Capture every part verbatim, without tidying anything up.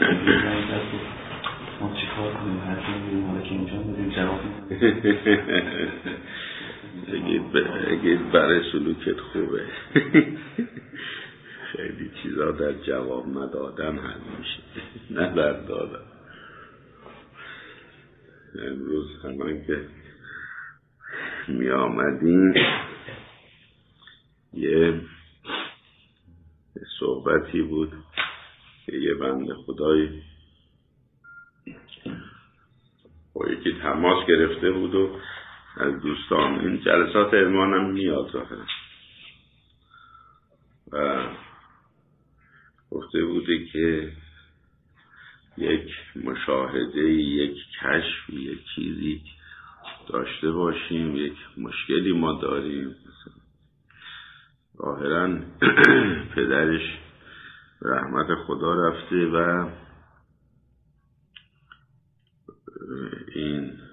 ما چی کار کنیم؟ هر چی می‌بینیم حالا که اینجا می‌بینیم جواب بگید برای سلوکت خوبه. خیلی چیزا در جواب ندادن حل میشه، نه در دادن. امروز همان که می آمدیم یه صحبتی بود که یه بنده خدای با یکی تماس گرفته بود و از دوستان این جلسات علمانم میاد ظاهرا و گفته بوده که یک مشاهده، یک کشف، یک چیزی داشته باشیم، یک مشکلی ما داریم. ظاهرا پدرش رحمت خدا رفته و این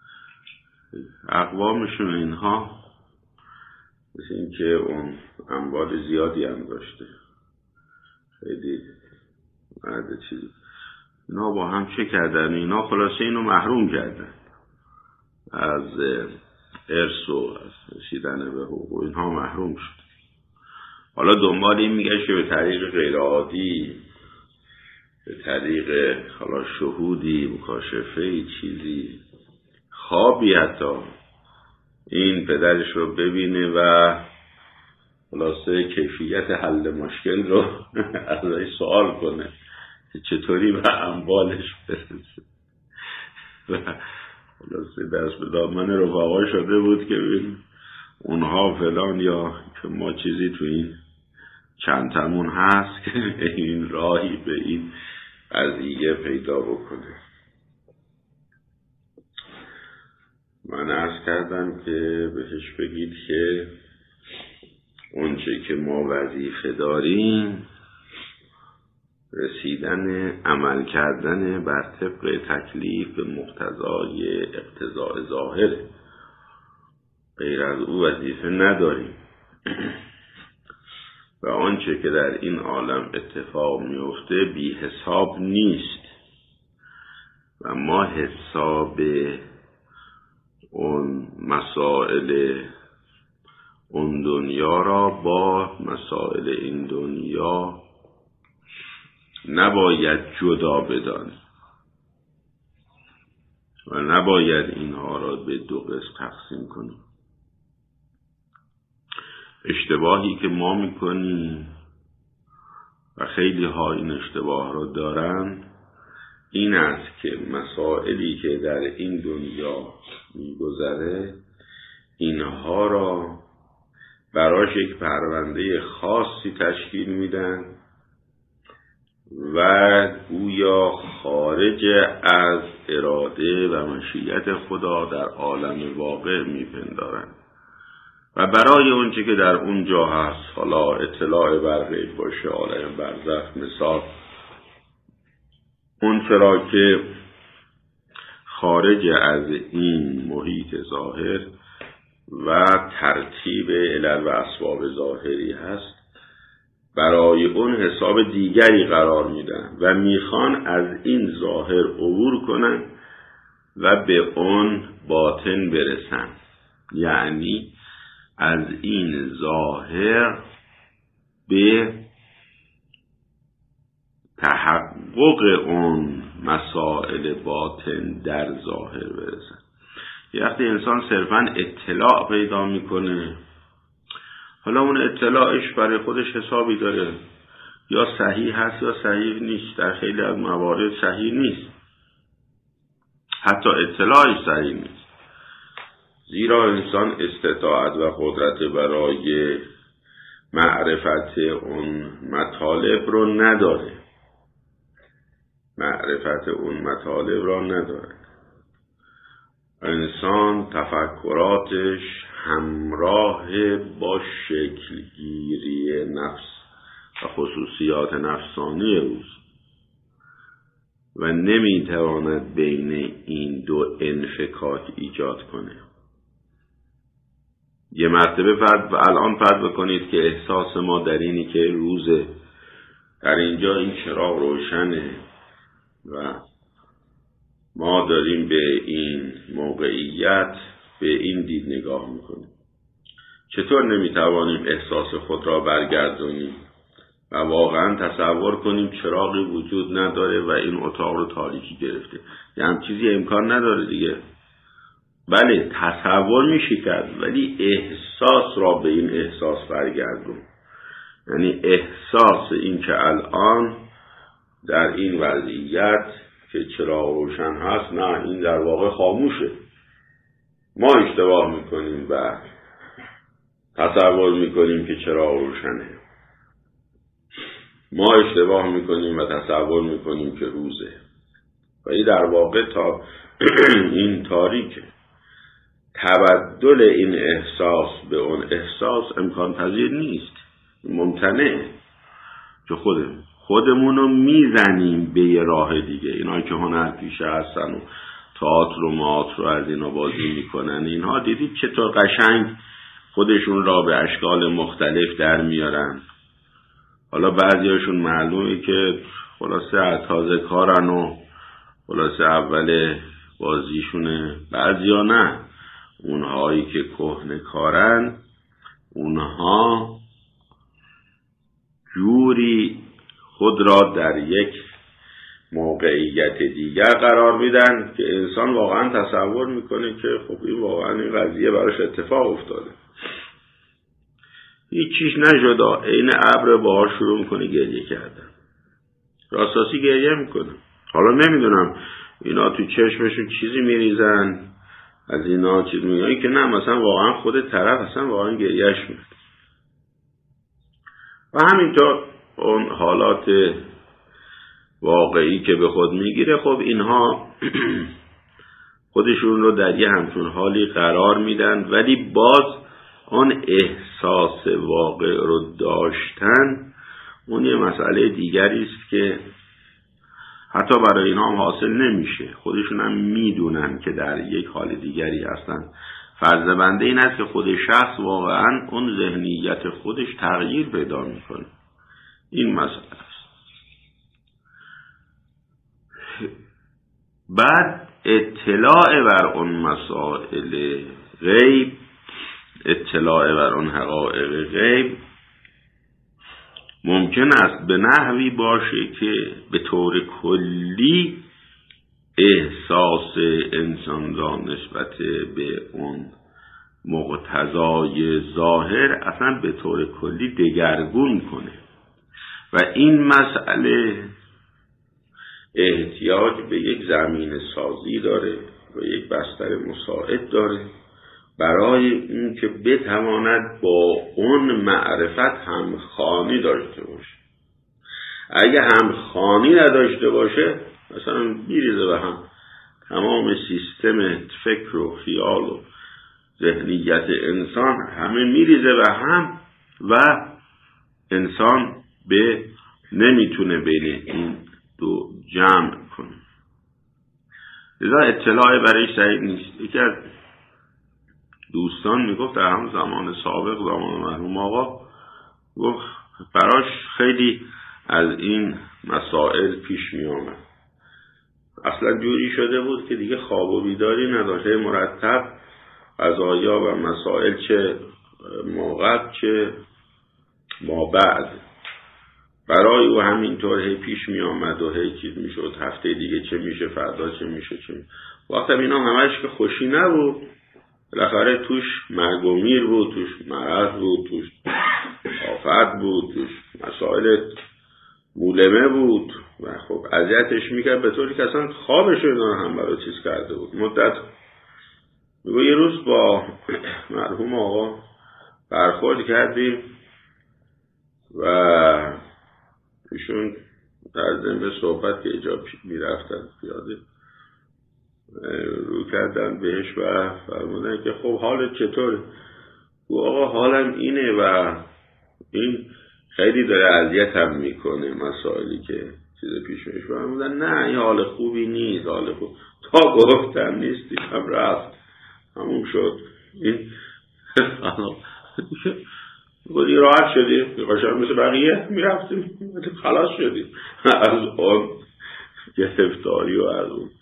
اقوامشون اینها مثل این که اون اموال زیادی هم داشته، خیلی مرد چیزی، اینا با هم چه کردن؟ اینا خلاصه اینو محروم کردن از ارث و از رسیدن به حقوق، اینها محروم شد. حالا دنبال این میگه که به طریق غیر عادی، به طریق حالا شهودی، مکاشفه چیزی، خوابی حتی، این پدرش رو ببینه و خلاصه کیفیت حل مشکل رو ازش سوال کنه که چطوری به اموالش برسه. و خلاصه دست به دامن رفقا شده بود که ببین اونها فلان، یا که ما چیزی تو این چند تمون هست که این راهی به این قضیه پیدا بکنه. من عرض کردم که بهش بگید که اونچه که ما وظیفه داریم رسیدن، عمل کردن بر طبق تکلیف به مقتضای اقتضاء ظاهره، غیر از او وظیفه نداریم. و آنچه که در این عالم اتفاق میفته بی حساب نیست و ما حساب اون مسائل اون دنیا را با مسائل این دنیا نباید جدا بدانیم و نباید اینها را به دو قسم تقسیم کنیم. اشتباهی که ما میکنیم و خیلی ها این اشتباه را دارن این است که مسائلی که در این دنیا میگذره اینها را براش یک پرونده خاصی تشکیل میدن و گویا خارج از اراده و مشیت خدا در عالم واقع میپندارن و برای اونچه که در اونجا هست، حالا اطلاع بر غیب باشه، عالم برزخ مثال، اون چرا که خارج از این محیط ظاهر و ترتیب علل و اسباب ظاهری هست، برای اون حساب دیگری قرار میدن و میخوان از این ظاهر عبور کنن و به اون باطن برسن. یعنی از این ظاهر به تحقق اون مسائل باطن در ظاهر برسن. یه وقتی انسان صرفاً اطلاع پیدا میکنه، حالا اون اطلاعش برای خودش حسابی داره، یا صحیح هست یا صحیح نیست، در خیلی از موارد صحیح نیست، حتی اطلاعش صحیح نیست، زیرا انسان استطاعت و قدرت برای معرفت اون مطالب رو نداره، معرفت اون مطالب را نداره. انسان تفکراتش همراه با شکلگیری نفس و خصوصیات نفسانی اوست و نمیتواند بین این دو انفکاک ایجاد کنه. یه مرتبه فرض الان فرض بکنید که احساس ما در اینی که روزه، در اینجا این چراغ روشنه، و ما داریم به این موقعیت به این دید نگاه میکنیم. چطور نمیتوانیم احساس خود را برگردونیم و واقعا تصور کنیم چراغی وجود نداره و این اتاق رو تاریکی گرفته؟ یعنی چیزی امکان نداره دیگه. بله تصور میشه کرد، ولی احساس را به این احساس برگردون. یعنی احساس این که الان در این وضعیت که چراغ روشن هست، نه این در واقع خاموشه. ما اشتباه میکنیم و تصور میکنیم که چراغ روشنه. ما اشتباه میکنیم و تصور میکنیم که روزه و این در واقع تا این تاریکه. تبدل این احساس به اون احساس امکان پذیر نیست، ممتنعه. که خودمون خودمونو میزنیم به یه راه دیگه. اینا که هنرپیشه هستن و تئاتر و مئاتر رو از اینا بازی میکنن، اینها دیدید چطور قشنگ خودشون را به اشکال مختلف در میارن. حالا بعضیاشون معلومه که خلاصه از تازه کارن و خلاصه اول بازیشونه، بعضیا نه. اونهایی که کهنه کارن اونها جوری خود را در یک موقعیت دیگر قرار میدن که انسان واقعا تصور میکنه که خب این واقعا این قضیه براش اتفاق افتاده. هیچ چیز نشده، این ابر بهار شروع میکنه گریه کردن، راستاسی گریه میکنه. حالا نمیدونم اینا تو چشمشون چیزی میریزن از اینا چیز میگن که نه، مثلا واقعا خود طرف اصلا واقعا گریهش میاد. و همینطور اون حالات واقعی که به خود میگیره، خب اینها خودشون رو در یه همچون حالی قرار میدن، ولی باز اون احساس واقع رو داشتن اون یه مسئله دیگری است که حتی برای اینا هم حاصل نمیشه. خودشون هم میدونن که در یک حال دیگری هستن. فرض بنده این است که خود شخص واقعا اون ذهنیت خودش تغییر پیدا میکنه. این مسئله است. بعد اطلاع بر اون مسائل غیب، اطلاع بر اون حقایق غیب ممکن است به نحوی باشه که به طور کلی احساس انسان را نسبت به اون مقتضای ظاهر اصلا به طور کلی دگرگون کنه و این مسئله احتیاج به یک زمین سازی داره و یک بستر مساعد داره برای این که بتواند با اون معرفت همخوانی داشته باشه. اگه همخوانی نداشته باشه مثلا میریزه به هم تمام سیستم فکر و خیال و ذهنیت انسان، همه میریزه به هم و انسان به نمیتونه بین این دو جمع کنه. لذا اطلاع برایش صحیح نیست. یکی از دوستان میگفت در هم زمان سابق، زمان مرحوم آقا، گفت براش خیلی از این مسائل پیش می آمد. اصلا جوری شده بود که دیگه خواب و بیداری نداشته، مرتب قضایا و مسائل چه موقع چه ما بعد برای او همینطور هی پیش می آمد و هی چیز می شد. هفته دیگه چه میشه، فردا چه میشه، چه میشه. وقتی اینا همش که خوشی نبود، بالاخره توش مرگ و میر بود، توش مرض بود، توش آفت بود، توش مسائل مولمه بود و خب اذیتش میکرد به طوری که اصلا خوابش رو هم برای چیز کرده بود. مدت میگو یه روز با مرحوم آقا برخورد کردیم و ایشون در ضمن صحبت که اینجا میرفتن پیاده رو کردن بهش و فرمودن که خب حالت چطوره؟ گو آقا حالم اینه و این خیلی داره اذیتم میکنه مسائلی که چیز پیش میشه. فرمودن نه این حال خوبی نیست، حال خوب تا گفتم نیستی هم رفت همون شد. این گویی راحت شدیم، قشنگ مثل بقیه میرفتیم خلاص شدیم از اون گرفتاری و از اون.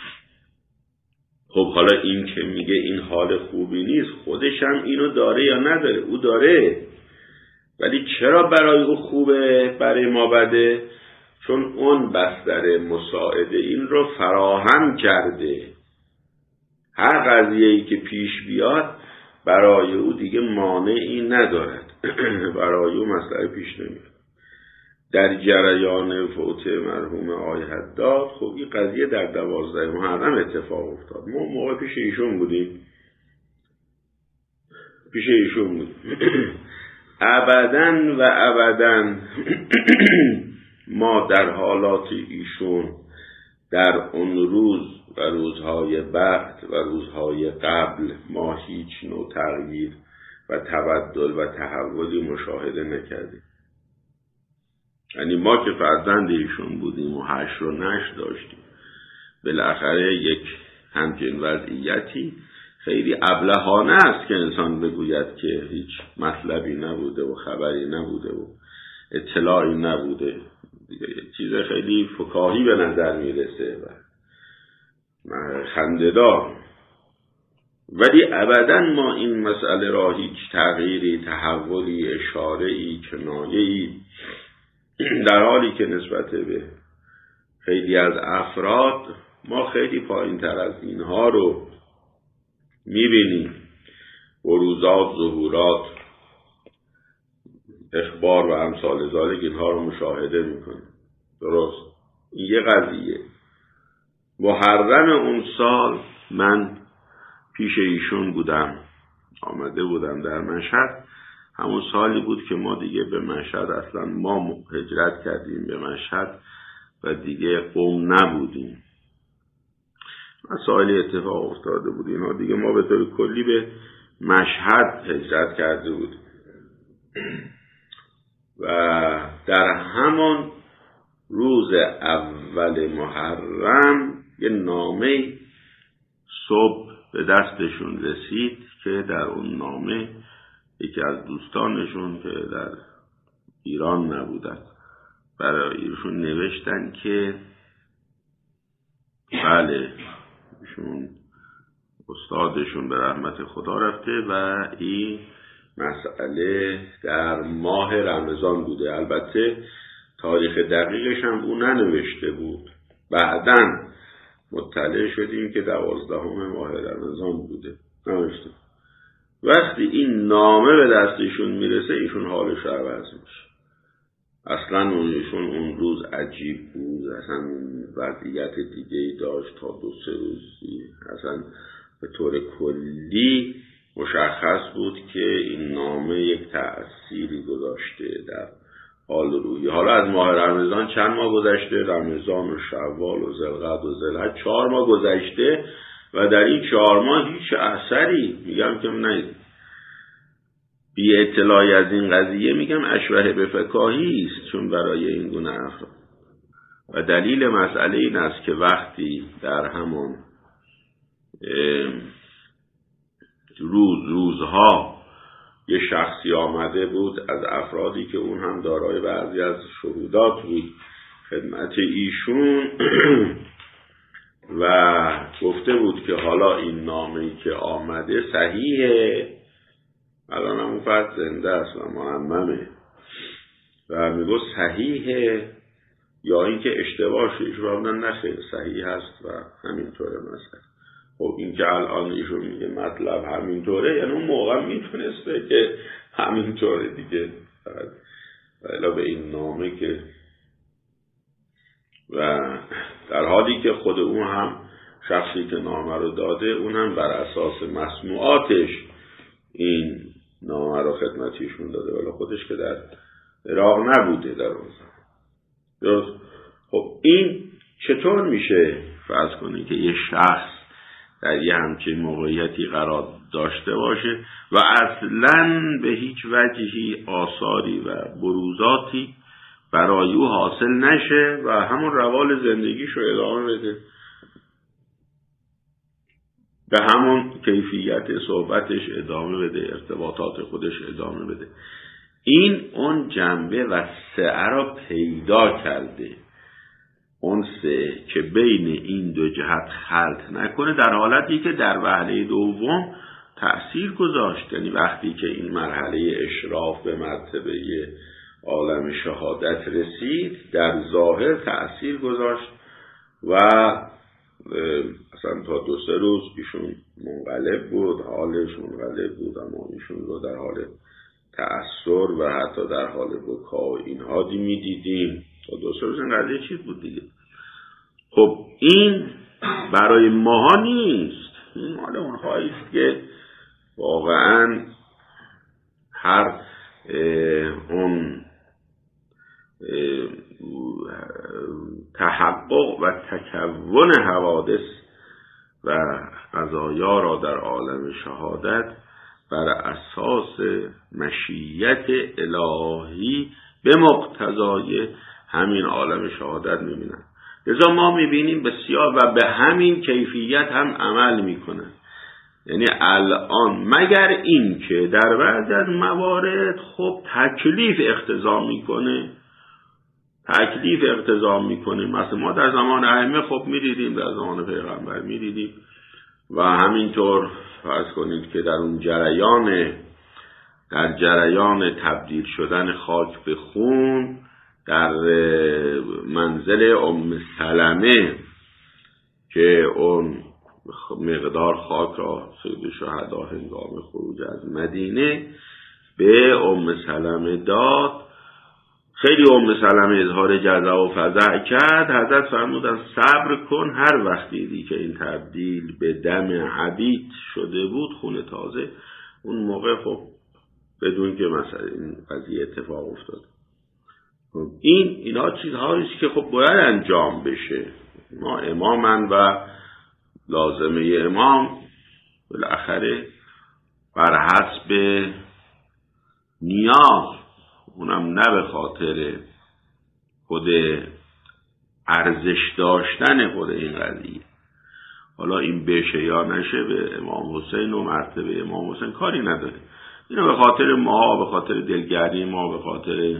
خب حالا این که میگه این حال خوبی نیست، خودش هم اینو داره یا نداره؟ او داره، ولی چرا برای او خوبه برای ما بده؟ چون اون بستر مساعده این رو فراهم کرده. هر قضیه‌ای که پیش بیاد برای او دیگه مانعی ندارد. برای او مسئله پیش نمیاد. در جریان فوت مرحوم آقای حداد، خب این قضیه در دوازده محرم اتفاق افتاد. ما موقع پیش ایشون بودیم پیش ایشون بودیم ابداً و ابداً ما در حالات ایشون در اون روز و روزهای بعد و روزهای قبل ما هیچ نوع تغییر و تبدل و تحولی مشاهده نکردیم. یعنی ما که فرزند ایشون بودیم و حشر و نشر داشتیم، بالاخره یک همچین وضعیتی خیلی ابلهانه است که انسان بگوید که هیچ مطلبی نبوده و خبری نبوده و اطلاعی نبوده. دیگه چیز خیلی فکاهی به نظر میرسه و خنده‌دار. ولی ابداً ما این مسئله را هیچ تغییری، تحولی، اشاره‌ای، کنایه‌ای، در حالی که نسبت به خیلی از افراد ما خیلی پایین تر از اینها رو میبینیم. بروزات، ظهورات، اخبار و امثال ذالک اینها رو مشاهده میکنیم. درست؟ این یه قضیه. محرم اون سال من پیش ایشون بودم، آمده بودم در مشهد. همون سالی بود که ما دیگه به مشهد، اصلا ما هجرت کردیم به مشهد و دیگه قوم نبودیم. مسائل اتفاق افتاده بود اینا دیگه، ما به طور کلی به مشهد هجرت کرده بودیم و در همان روز اول محرم یه نامه صبح به دستشون رسید که در اون نامه یکی از دوستانشون که در ایران نبودن برای ایشون نوشتن که بله ایشون استادشون به رحمت خدا رفته و این مسئله در ماه رمضان بوده. البته تاریخ دقیقش هم او ننوشته بود، بعداً مطلع شدیم که دوازدهم ماه رمضان بوده، نوشته. وقتی این نامه به دستشون میرسه ایشون حالش عوض میشه. اصلا اونشون اون روز عجیب بود، اصلا وضعیت دیگه ای داشت تا دو سه روزی. اصلا به طور کلی مشخص بود که این نامه یک تأثیری گذاشته در حال روحی. حالا از ماه رمضان چند ماه گذشته، رمضان و شوال و ذوالقعد و ذوالحج، چهار ماه گذشته و در این چهار ماه هیچ اثری، میگم که نه بی اطلاعی از این قضیه، میگم اشبه به فکاهی است چون برای این گونه افراد. و دلیل مسئله این است که وقتی در همان روز روزها یه شخصی آمده بود از افرادی که اون هم دارای بعضی از شهودات بود خدمت ایشون و گفته بود که حالا این نامه‌ای که آمده صحیحه، الان هم اون فرد زنده است و معممه و میگو صحیحه یا اینکه اشتباه شده. ایشون بودن نخیر صحیح هست و همینطوره مثلا. خب این که الان ایشون میگه مطلب همینطوره، یعنی اون موقع میتونسته که همینطوره دیگه، ولی به این نامه که و در حالی که خود اون هم شخصی که نامه رو داده اون هم بر اساس مسموعاتش این نامه رو خدمتیشون داده، ولی خودش که در عراق نبوده در اون زمان. خب این چطور میشه فرض کنید که یه شخص در یه همچین موقعیتی قرار داشته باشه و اصلاً به هیچ وجهی آثاری و بروزاتی برای او حاصل نشه و همون روال زندگیش رو ادامه بده، به همون کیفیت صحبتش ادامه بده، ارتباطات خودش ادامه بده. این اون جنبه و سعه را پیدا کرده اونسه که بین این دو جهت خلط نکنه، در حالتی که در وهله دوم تأثیر گذاشت. یعنی وقتی که این مرحله اشراف به مرتبه عالم شهادت رسید، در ظاهر تأثیر گذاشت و اصلا تا دو سه روز ایشون منقلب بود، حالش منقلب بود، اما ایشون رو در حال تأثر و حتی در حال بکا و اینها دی می دیدیم. تا دو سه روز این قضیه چیز بود دیگه. خب این برای ماها نیست، این مال اونهایی است که واقعا هر اون تحقق و تکون حوادث و قضایا را در عالم شهادت بر اساس مشیت الهی به مقتضای همین عالم شهادت می‌بینن. لذا ما می‌بینیم بسیار و به همین کیفیت هم عمل می‌کنن. یعنی الان مگر این که در بعضی از موارد خب تکلیف اقتضا میکنه تکلیف اقتضا میکنه مثلا ما در زمان ائمه خب میدیدیم، در زمان پیغمبر میدیدیم و همینطور فرض کنید که در اون جریان در جریان تبدیل شدن خاک به خون در منزل ام سلمه که اون مقدار خاک را سید شهدا هنگام خروج از مدینه به ام سلمه داد، خیلی ام سلمه اظهار جزع و فزع کرد. حضرت فرمودن صبر کن، هر وقتی دیدی که این تبدیل به دم عبید شده بود خون تازه، اون موقع خب بدون که مثلا این قضیه اتفاق افتاد. این اینا چیزهاییست که خب باید انجام بشه. ما امامن و لازمه امام بالاخره بر حسب نیاز، اونم نه به خاطر خود ارزش داشتن خود این قضیه، حالا این بشه یا نشه به امام حسین و مرتبه امام حسین کاری نداره، اینو به خاطر ما، به خاطر دلگردی ما، به خاطر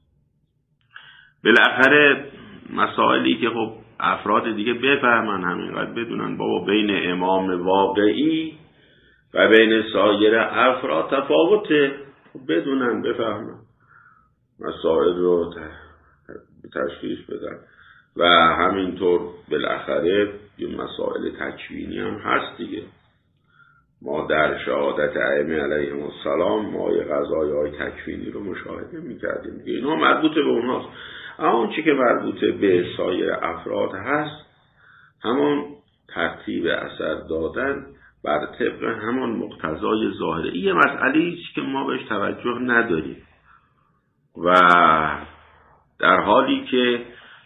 بالاخره مسائلی که خب افراد دیگه بفهمن، همینقدر بدونن بابا بین امام واقعی و بین سایر افراد تفاوته، بدونن بفهمن مسائل رو تشخیص بدن. و همینطور بالاخره یه مسائل تکوینی هم هست دیگه. ما در شهادت ائمه علیهم السلام ما یه قضایای تکوینی رو مشاهده می‌کردیم دیگه، اینا مربوط به اونهاست. اون چی که مربوط به سایر افراد هست همون ترتیب اثر دادن بر طبق همون مقتضای ظاهره. این مسئله است که ما بهش توجه نداریم و در حالی که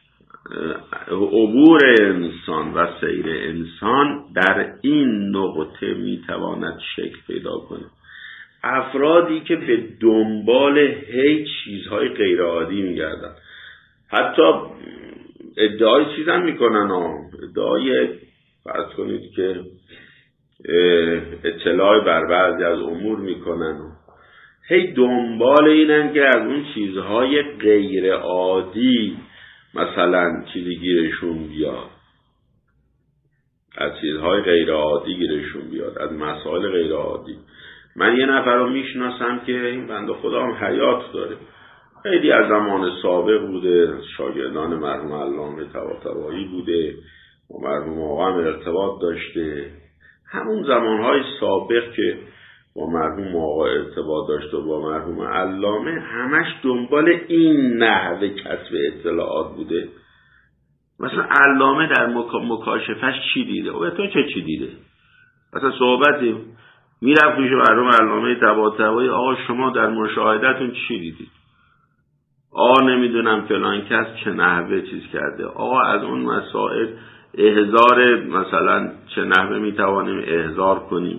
عبور انسان و سیر انسان در این نقطه میتواند شکل پیدا کنه. افرادی که به دنبال هیچ چیزهای غیرعادی میگردن، حتی ادعای چیز هم میکنن ها، ادعای فرض کنید که اطلاع بر بعضی از امور میکنن، هی دنبال اینن که از اون چیزهای غیرعادی مثلا چیزی گیرشون بیاد، از چیزهای غیرعادی گیرشون بیاد، از مسائل غیرعادی. من یه نفر رو میشناسم که این بنده خدا هم حیات داره، خیلی از زمان سابق بوده، شاگردان مرحوم علامه طباطبایی بوده و مرحوم آقا هم ارتباط داشته. همون زمانهای سابق که با مرحوم آقا ارتباط داشته و با مرحوم علامه همش دنبال این نحوه کسب اطلاعات بوده. مثلا علامه در مکاشفش چی دیده و تو چه چی دیده؟ مثلا صحبتی میرفت پیش مرحوم علامه طباطبایی، آقا شما در مشاهدتون چی دیدید؟ آقا نمیدونم فلان کس چه نحوه چیز کرده، آقا از اون مسائل احضار مثلا چه نحوه میتوانیم احضار کنیم،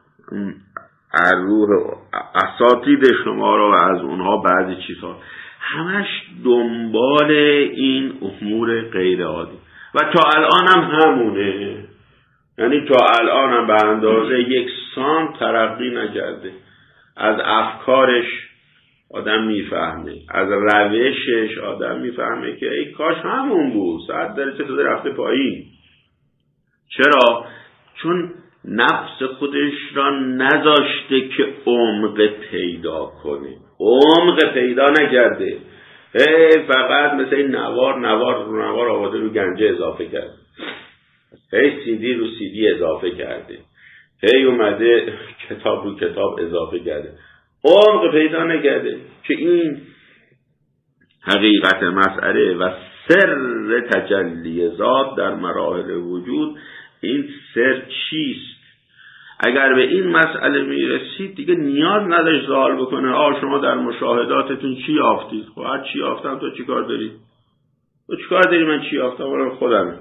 روح اساتید شما را و از اونها بعضی چیزها، همش دنبال این امور غیر عادی و تا الان هم همونه. یعنی تا الان هم به اندازه یک سام ترقی نکرده، از افکارش آدم میفهمه، از روشش آدم میفهمه که ای کاش همون بود، صد درجه شده رفته پایین. چرا؟ چون نفس خودش را نذاشته که عمق پیدا کنه، عمق پیدا نکرده، هی فقط مثل این نوار نوار رو نوار آورده رو گنجه اضافه کرده، هی سیدی رو سیدی اضافه کرده، هی اومده کتاب رو کتاب اضافه کرده، عمق پیدا نکرده که این حقیقت مسئله و سر تجلی ذات در مراحل وجود، این سر چیست. اگر به این مسئله میرسید دیگه نیاز نداشت سوال بکنه آه شما در مشاهداتتون چی یافتید؟ خب هر چی یافتم تو چی کار داری؟ تو چی کار داری من چی یافتم؟ ولی خودم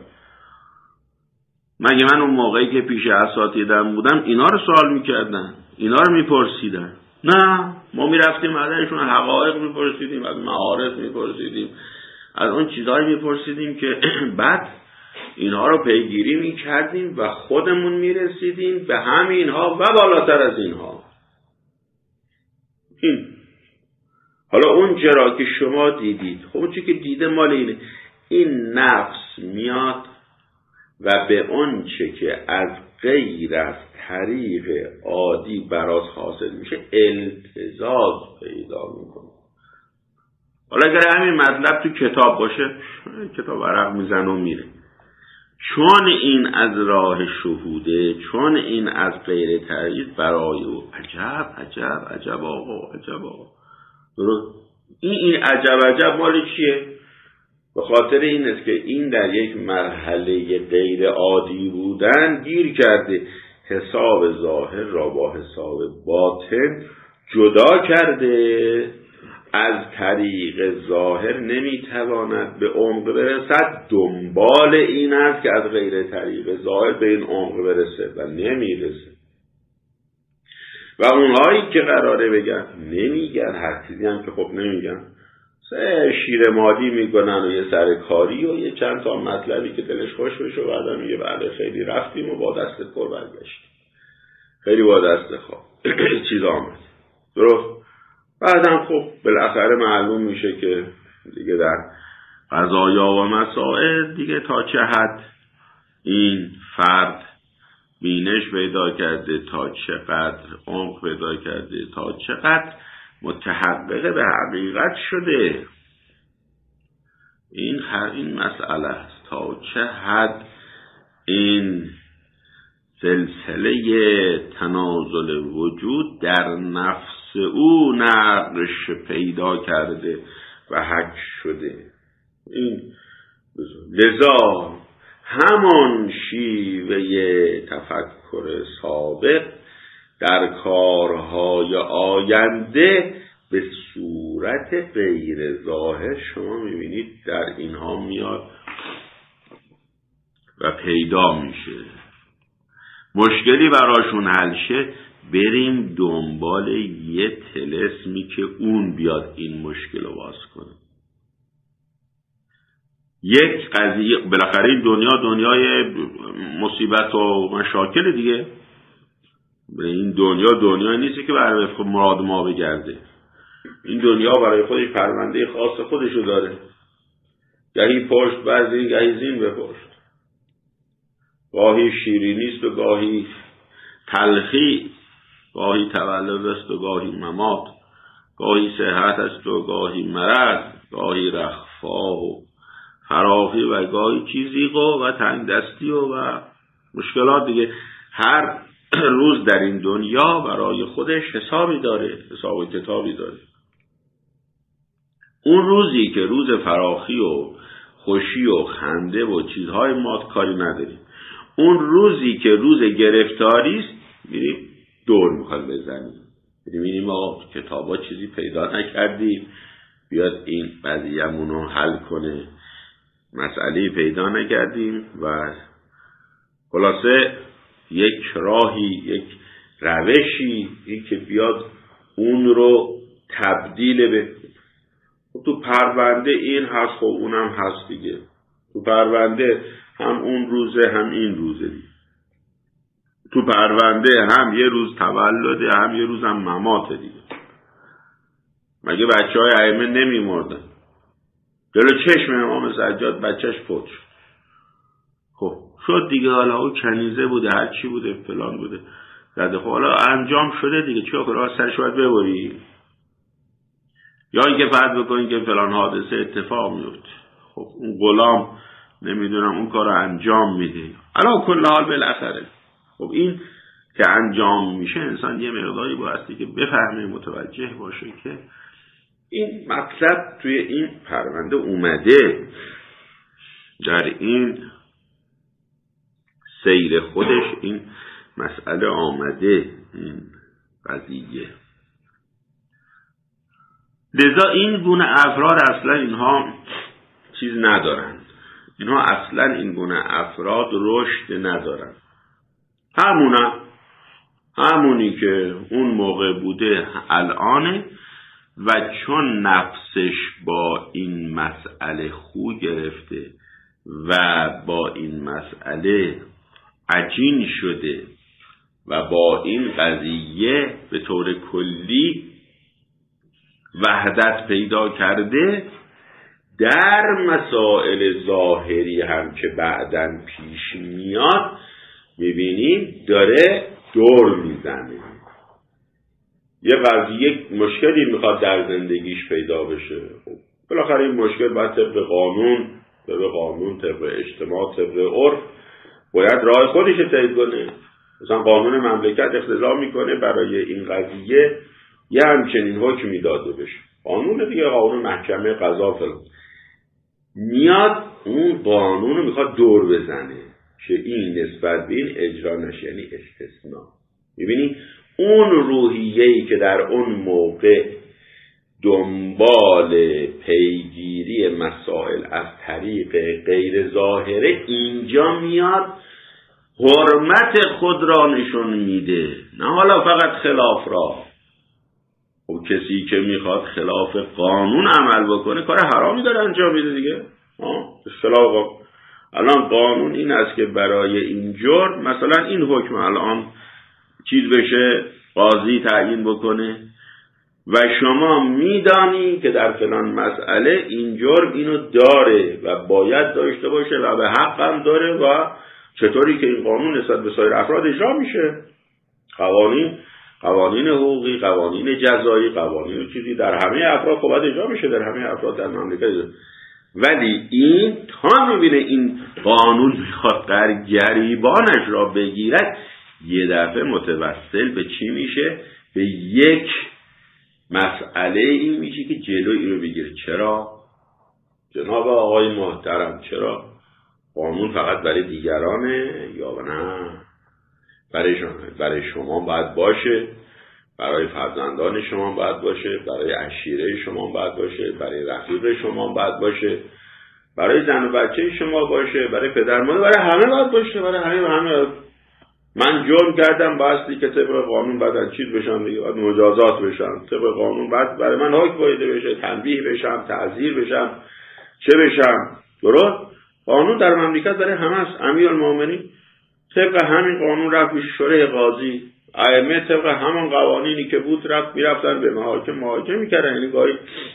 مگه من اون موقعی که پیش اساتیدم بودم اینا رو سوال میکردن، اینا رو میپرسیدن؟ نه، ما میرفتیم ازشون حقایق میپرسیدیم، از معارف میپرسیدیم، از اون چیزهایی میپرسیدیم که بعد اینها رو پیگیری میکردیم و خودمون میرسیدیم به همینها و بالاتر از اینها. این حالا اون چرا که شما دیدید، خب اون چی که دیده مال اینه، این نفس میاد و به اون چه که از غیر از طریق عادی براز حاصل میشه التزاز پیدا میکنه. حالا اگر همین مطلب تو کتاب باشه کتاب ورق میزنه و میره، چون این از راه شهوده، چون این از غیر طریق برای او عجب عجب عجب آقا عجب آقا درست. این این عجب عجب مال چیه؟ به خاطر این است که این در یک مرحله غیر عادی بودن گیر کرده، حساب ظاهر را با حساب باطن جدا کرده، از طریق ظاهر نمیتواند به عمق برسد، دنبال این است که از غیر طریق ظاهر به این عمق برسه و نمیرسه. و اونهایی که قراره بگن نمیگن، هر چیزی هم که خب نمیگن، سه شیر مادی میکنن و یه سرکاری و یه چند تا مطلبی که دلش خوش بشه و بعدا میگه بله خیلی رفتیم و با دست پر برگشتیم، خیلی با دست خواب چیز آمد درست. بعدم خب بالاخره معلوم میشه که دیگه در قضایا و مسائل دیگه تا چه حد این فرد بینش پیدا کرده، تا چقدر عمق پیدا کرده، تا چقدر متحقق به حقیقت شده. این این مسئله است، تا چه حد این سلسله تنازل وجود در نفس او نقش پیدا کرده و حک شده. این لذا همان شیوه تفکر سابق در کارهای آینده به صورت غیر ظاهر شما میبینید در اینها میاد و پیدا میشه. مشکلی براشون حل شه، بریم دنبال یه طلسمی که اون بیاد این مشکل رو باز کنه. یک قضیه، بالاخره این دنیا دنیای مصیبت و مشاکل دیگه، این دنیا دنیا نیست که برای خود مراد ما بگرده. این دنیا برای خودش پرونده خاص خودشو داره، گاهی پشت بعضی گاهی زین به پشت، گاهی شیرینیست و گاهی تلخی، گاهی تولد است و گاهی ممات، گاهی صحت است و گاهی مرض، گاهی رخفا و فراخی و گاهی چیزی و تنگ دستی و, و مشکلات دیگه. هر روز در این دنیا برای خودش حسابی داره، حساب و کتابی داره. اون روزی که روز فراخی و خوشی و خنده و چیزهای ماد کاری نداریم، اون روزی که روز گرفتاری است میریم دور میخواد بزنیم، میریم آقا کتابا چیزی پیدا نکردیم بیاد این قضیه‌مون رو حل کنه، مسئله پیدا نکردیم و خلاصه یک راهی، یک روشی این که بیاد اون رو تبدیل به تو پرونده این هست، خب اونم هست دیگه. تو پرونده هم اون روزه هم این روزه دیگه. تو پرونده هم یه روز تولده هم یه روز هم مماته دیگه. مگه بچه های ائمه نمی مردن؟ جلو چشم امام سجاد بچهش فوت شد. خب شد دیگه، حالا او کنیزه بوده، هر چی بوده، فلان بوده زده، خب حالا انجام شده دیگه، چه کار سرش باید ببری؟ یا اینکه فرض بکنید که فلان حادثه اتفاق میفته، خب اون غلام نمیدونم اون کار رو انجام میده، علا کل حال بالاخره خب این که انجام میشه انسان یه مقداری بایستی که بفهمه، متوجه باشه که این مطلب توی این پرونده اومده، در این سیر خودش این مسئله آمده، این قضیه. لذا این گونه افراد اصلا اینها چیز ندارن، اینها اصلا این گونه افراد رشد ندارن. همونه همونی که اون موقع بوده الانه و چون نفسش با این مسئله خو گرفته و با این مسئله عجین شده و با این قضیه به طور کلی وحدت پیدا کرده، در مسائل ظاهری هم که بعداً پیش میاد میبینید داره دور میزنه، یه قضیه یک مشکلی میخواد در زندگیش پیدا بشه، خب بالاخره این مشکل باید طبق قانون طبق قانون طبق اجتماع طبق عرف باید راه خودش طی کنه. مثلا قانون مملکت اقتضا میکنه برای این قضیه یه همچنین حکمی داده بشه، قانون دیگه، قانون محکمه قضا فلان، میاد اون قانون رو میخواد دور بزنه که این نسبت به این اجرا نشه، یعنی استثناء. میبینی اون روحیه‌ای که در اون موقع دنبال پیگیری مسائل از طریق غیر ظاهره اینجا میاد حرمت خود را نشون میده، نه حالا فقط خلاف را. و کسی که میخواد خلاف قانون عمل بکنه کار حرامی داره انجام میده دیگه. اصطلاح الان قانون این است که برای این جرم مثلا این حکم الان چیز بشه، قاضی تعیین بکنه و شما میدانی که در فلان مسئله این جرم اینو داره و باید داشته باشه و به حق هم داره و چطوری که این قانون نسبت به سایر افراد اجرا میشه. قوانین قوانین حقوقی، قوانین جزایی، قوانین چیزی در همه افراد باید اجرا میشه، در همه افراد در مملکت. ولی این تا میبینه این قانون میخواد در گریبانش را بگیرد، یه دفعه متوسل به چی میشه؟ به یک مسئله این میشه که جلوی این رو بگیره. چرا؟ جناب آقای محترم، چرا؟ قانون فقط برای دیگرانه یا نه؟ برای شما برای شما باید باشه، برای فرزندان شما باید باشه، برای عشیره شما باید باشه، برای رفیق شما باید باشه، برای زن و بچه شما باشه، برای پدر مادر، برای همه باید باشه، برای همه و همه. من جرم کردم باستی که طبق قانون باید چیز بشم دیگه، باید مجازات بشم، طبق قانون باید برای من حکم وارد بشه، تنبیه بشم، تعزیر بشم، چه بشم. درست؟ قانون در مملکت برای همه است. امیرالمومنین طبق همین قانون رفت به شورای قاضی، ائمه طبق همان قوانینی که بود رفت میرفتن به محاکم محاکمه میکردن، یعنی گاهی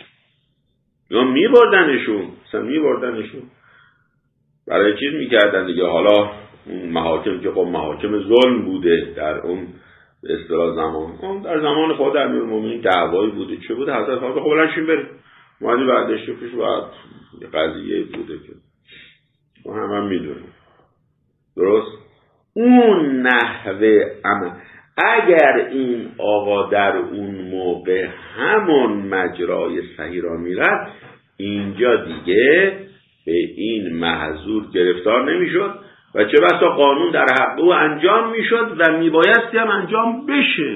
یا میبردنشون مثلا میبردنشون برای چیز میکردن دیگه. حالا اون محاکم که خب محاکم ظلم بوده در اون به اصطلاح زمان، اون در زمان خود امیرالمومنین دعوایی بوده چه بوده، حضرت خواهد خب بلنشین بریم مادی بعدش پیش بعد یه قضیه بوده که ما هم هم میدونیم. درست؟ اون نحوه عمل اگر این آقا در اون موقع همون مجرای صحیح را میرفت، اینجا دیگه به این محظور گرفتار نمیشد و چه بسا قانون در حق او انجام میشد و میبایستی هم انجام بشه،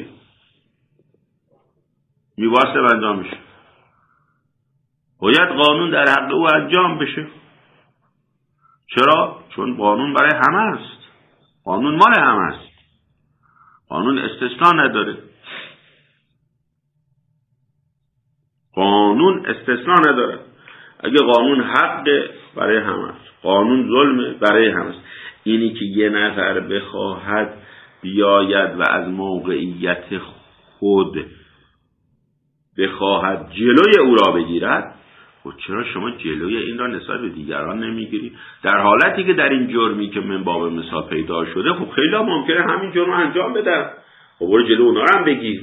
میبایستی هم انجام بشه، باید قانون در حق او انجام بشه. چرا؟ چون قانون برای همه است، قانون مال همه است، قانون استثناء نداره، قانون استثناء نداره. اگه قانون حق برای همه است، قانون ظلم برای همه است. اینی که یه نفر بخواهد بیاید و از موقعیت خود بخواهد جلوی او را بگیرد، و چرا شما جلوی این را نسبت به دیگران نمیگیری؟ در حالتی که در این جرمی که من باب مثال پیدا شده، خب خیلی ممکنه همین جرم انجام بدن، خب برو جلو اونا رو هم بگیر.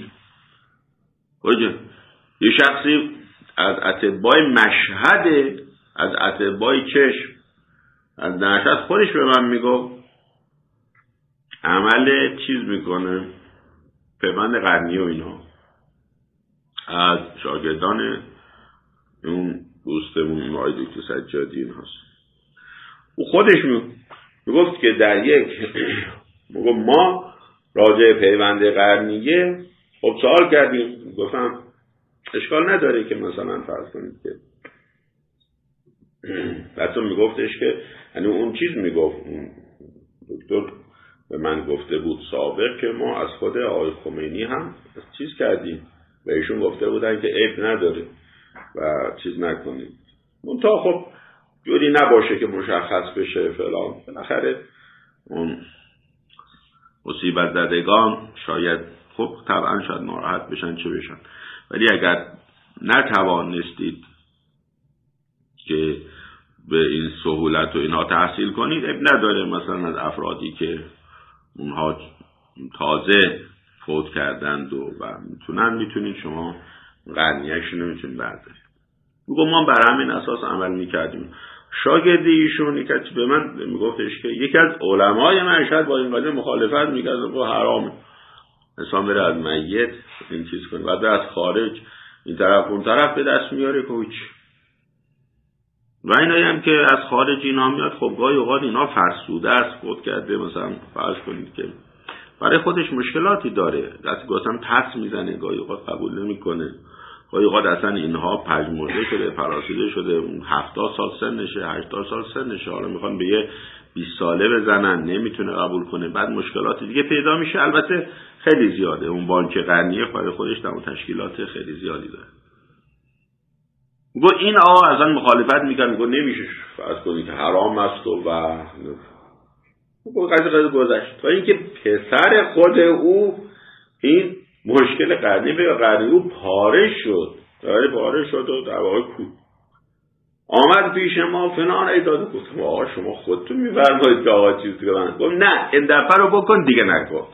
یه شخصی از اتباع مشهد، از اتباع چشم، از نشد خودش به من میگو عمل چیز میکنه، پیوند قرنی و اینا، از شاگردان اون دوستمون آقای دکتر سجادی این هست. او خودش میگفت که در یک میگفت ما راجع پیوند قرنیه خب سوال کردیم، گفتم اشکال نداره که مثلا فرض کنید که حتی میگفتش که یعنی اون چیز میگفت، اون دکتر به من گفته بود سابق که ما از خود آقای خمینی هم چیز کردیم و ایشون گفته بودن که عیب نداره و چیز نکنیم، اون تا خب جوری نباشه که مشخص بشه فلان. بالاخره اون مصیبت زدگان شاید خب طبعا شاید ناراحت بشن چه بشن، ولی اگر نتوانستید که به این سهولت و اینها تحصیل کنید، عیب نداره مثلا از افرادی که اونها تازه فوت کردند و, و میتونن میتونید شما قرنیه‌شون رو میتونید بردارید. بگو ما بر همین اساس عمل میکردیم. شاگردی ایشون یکی به من میگفتش که یکی از علمای مشهد با این قضیه مخالفت میکرد و حرامه انسان بره از میت این چیز کنه، بعد از خارج این طرف اون طرف به دست میاره کوچ و اینایی هم که از خارج اینا میاد، خب گاهی اوقات اینا فرسوده است، خود کرده، مثلا فرض کنید که برای خودش مشکلاتی داره، دست گفتم پس میزنه، گاهی اوقات قبول نمیکنه، گاهی اوقات اصلا اینها پژمرده شده، پراسیده شده، اون هفتاد سال سنشه، هشتاد سال سنشه، حالا میخوان به یه بیست ساله بزنن، نمیتونه قبول کنه، بعد مشکلات دیگه پیدا میشه. البته خیلی زیاده، اون بانک قرنیه برای خودش در تشکیلات خیلی زیادی داره. گو این آقا از آن مخالفت میکنه، میگه نمیشه فرض کنید که حرام است و و گو قضیه قضیه گذشت تا اینکه پسر خود او این مشکل قرنی به قرنی او پاره شد، داره پاره شد و در واقع کو آمد پیش ما فلان ایداد، گفتم آقا شما خودتون میفرمایید که آقا چیزی که من گفت نه این دفعه رو بکن دیگه نکن.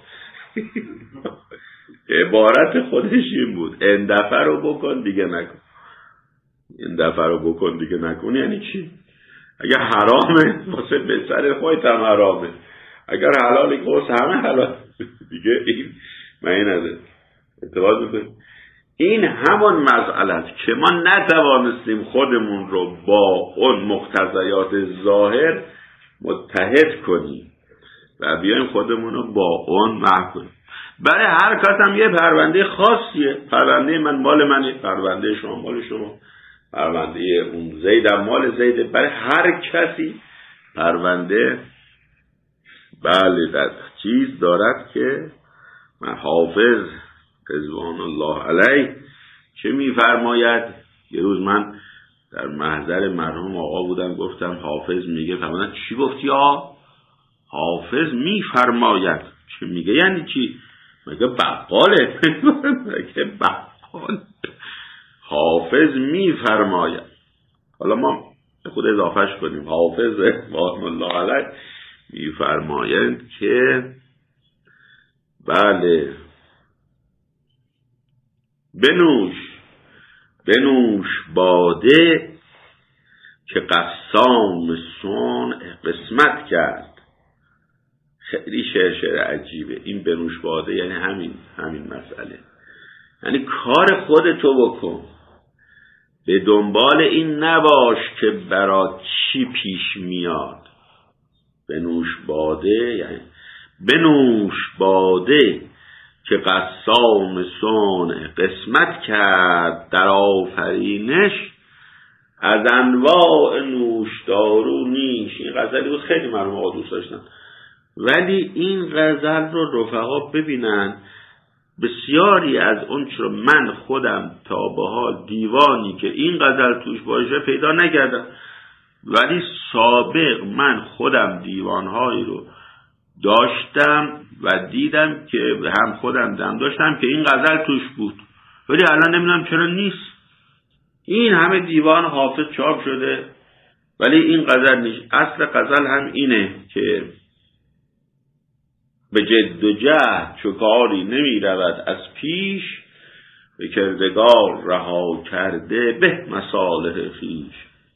عبارت خودش این بود، این دفعه رو بکن دیگه نکن. این دفعه رو بکن دیگه نکن یعنی چی؟ اگر حرامه واسه بسر خودت هم حرامه، اگر حلاله که واسه همه حلال دیگه این معنی نداره. اعتقاد میکنیم این همان مسئله است که ما نتوانستیم خودمون رو با اون مقتضیات ظاهر متحد کنیم و بیایم خودمون رو با اون محو کنیم. برای هر کس هم یه پرونده خاصیه، پرونده من مال منه، پرونده شما مال شما، پرونده اون زید هم مال زیده، برای هر کسی پرونده بله در چیز دارد که من حافظ رضوان الله علیه چه میفرماید. یه روز من در محضر مرحوم آقا بودم، گفتم حافظ میگه، فرمودن چی گفتی آقا؟ حافظ میفرماید. چه میگه یعنی چی؟ میگه بقاله. میگه بقال. حافظ میفرماید. حالا ما خود اضافهش کنیم، حافظ رضوان الله علیه میفرماید که بله بنوش بنوش باده که قسام صنع قسمت کرد. خیلی شعر شعر عجیبه این بنوش باده، یعنی همین همین مسئله، یعنی کار خودتو بکن، به دنبال این نباش که برات چی پیش میاد. بنوش باده یعنی بنوش باده که قسام صنع قسمت کرد در آفرینش، از انواع نوشدار و نیش. این غزلی بود خیلی مرحوم آقا دوست داشتن، ولی این غزل رو رفقا ببینن بسیاری از اون چرا من خودم تا به حال دیوانی که این غزل توش باشه پیدا نکردم، ولی سابق من خودم دیوانهایی رو داشتم و دیدم که هم خودم دم داشتم که این غزل توش بود ولی الان نمیدونم چرا نیست. این همه دیوان حافظ چاپ شده ولی این غزل نیست. اصل غزل هم اینه که به جد و جهد چو کاری نمی رود از پیش، به کردگار رها کرده به مصالح خویش.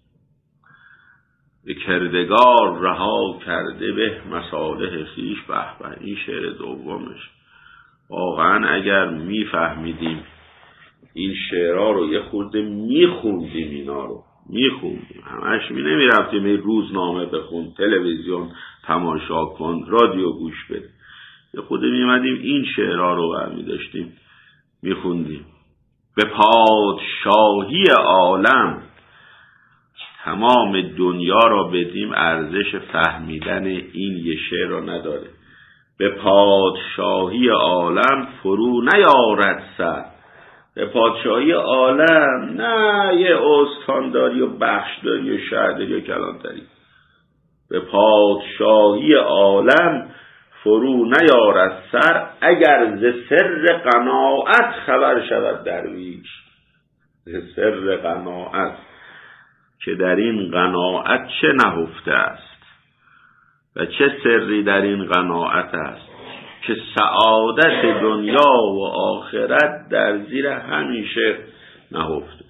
به کردگار رها کرده به مصالح خویش. به به، این شعر دومش. واقعا اگر میفهمیدیم این شعرها رو یه خورده میخوندیم، اینا رو میخوندیم، همش می نمیرفتیم این روزنامه بخون، تلویزیون تماشا کن، رادیو گوش بده، یه خورده میمدیم این شعرها رو برمی داشتیم میخوندیم. به پادشاهی عالم تمام دنیا را بدیم، ارزش فهمیدن این یه شعر را نداره. به پادشاهی عالم فرو نیارد سر. به پادشاهی عالم نه یه استانداری و بخشداری و شهرداری و کلانتری. به پادشاهی عالم فرو نیارد سر، اگر ز سر قناعت خبر شود درویش. ز سر قناعت، که در این قناعت چه نهفته است و چه سری در این قناعت است، که سعادت دنیا و آخرت در زیر همیشه نهفته.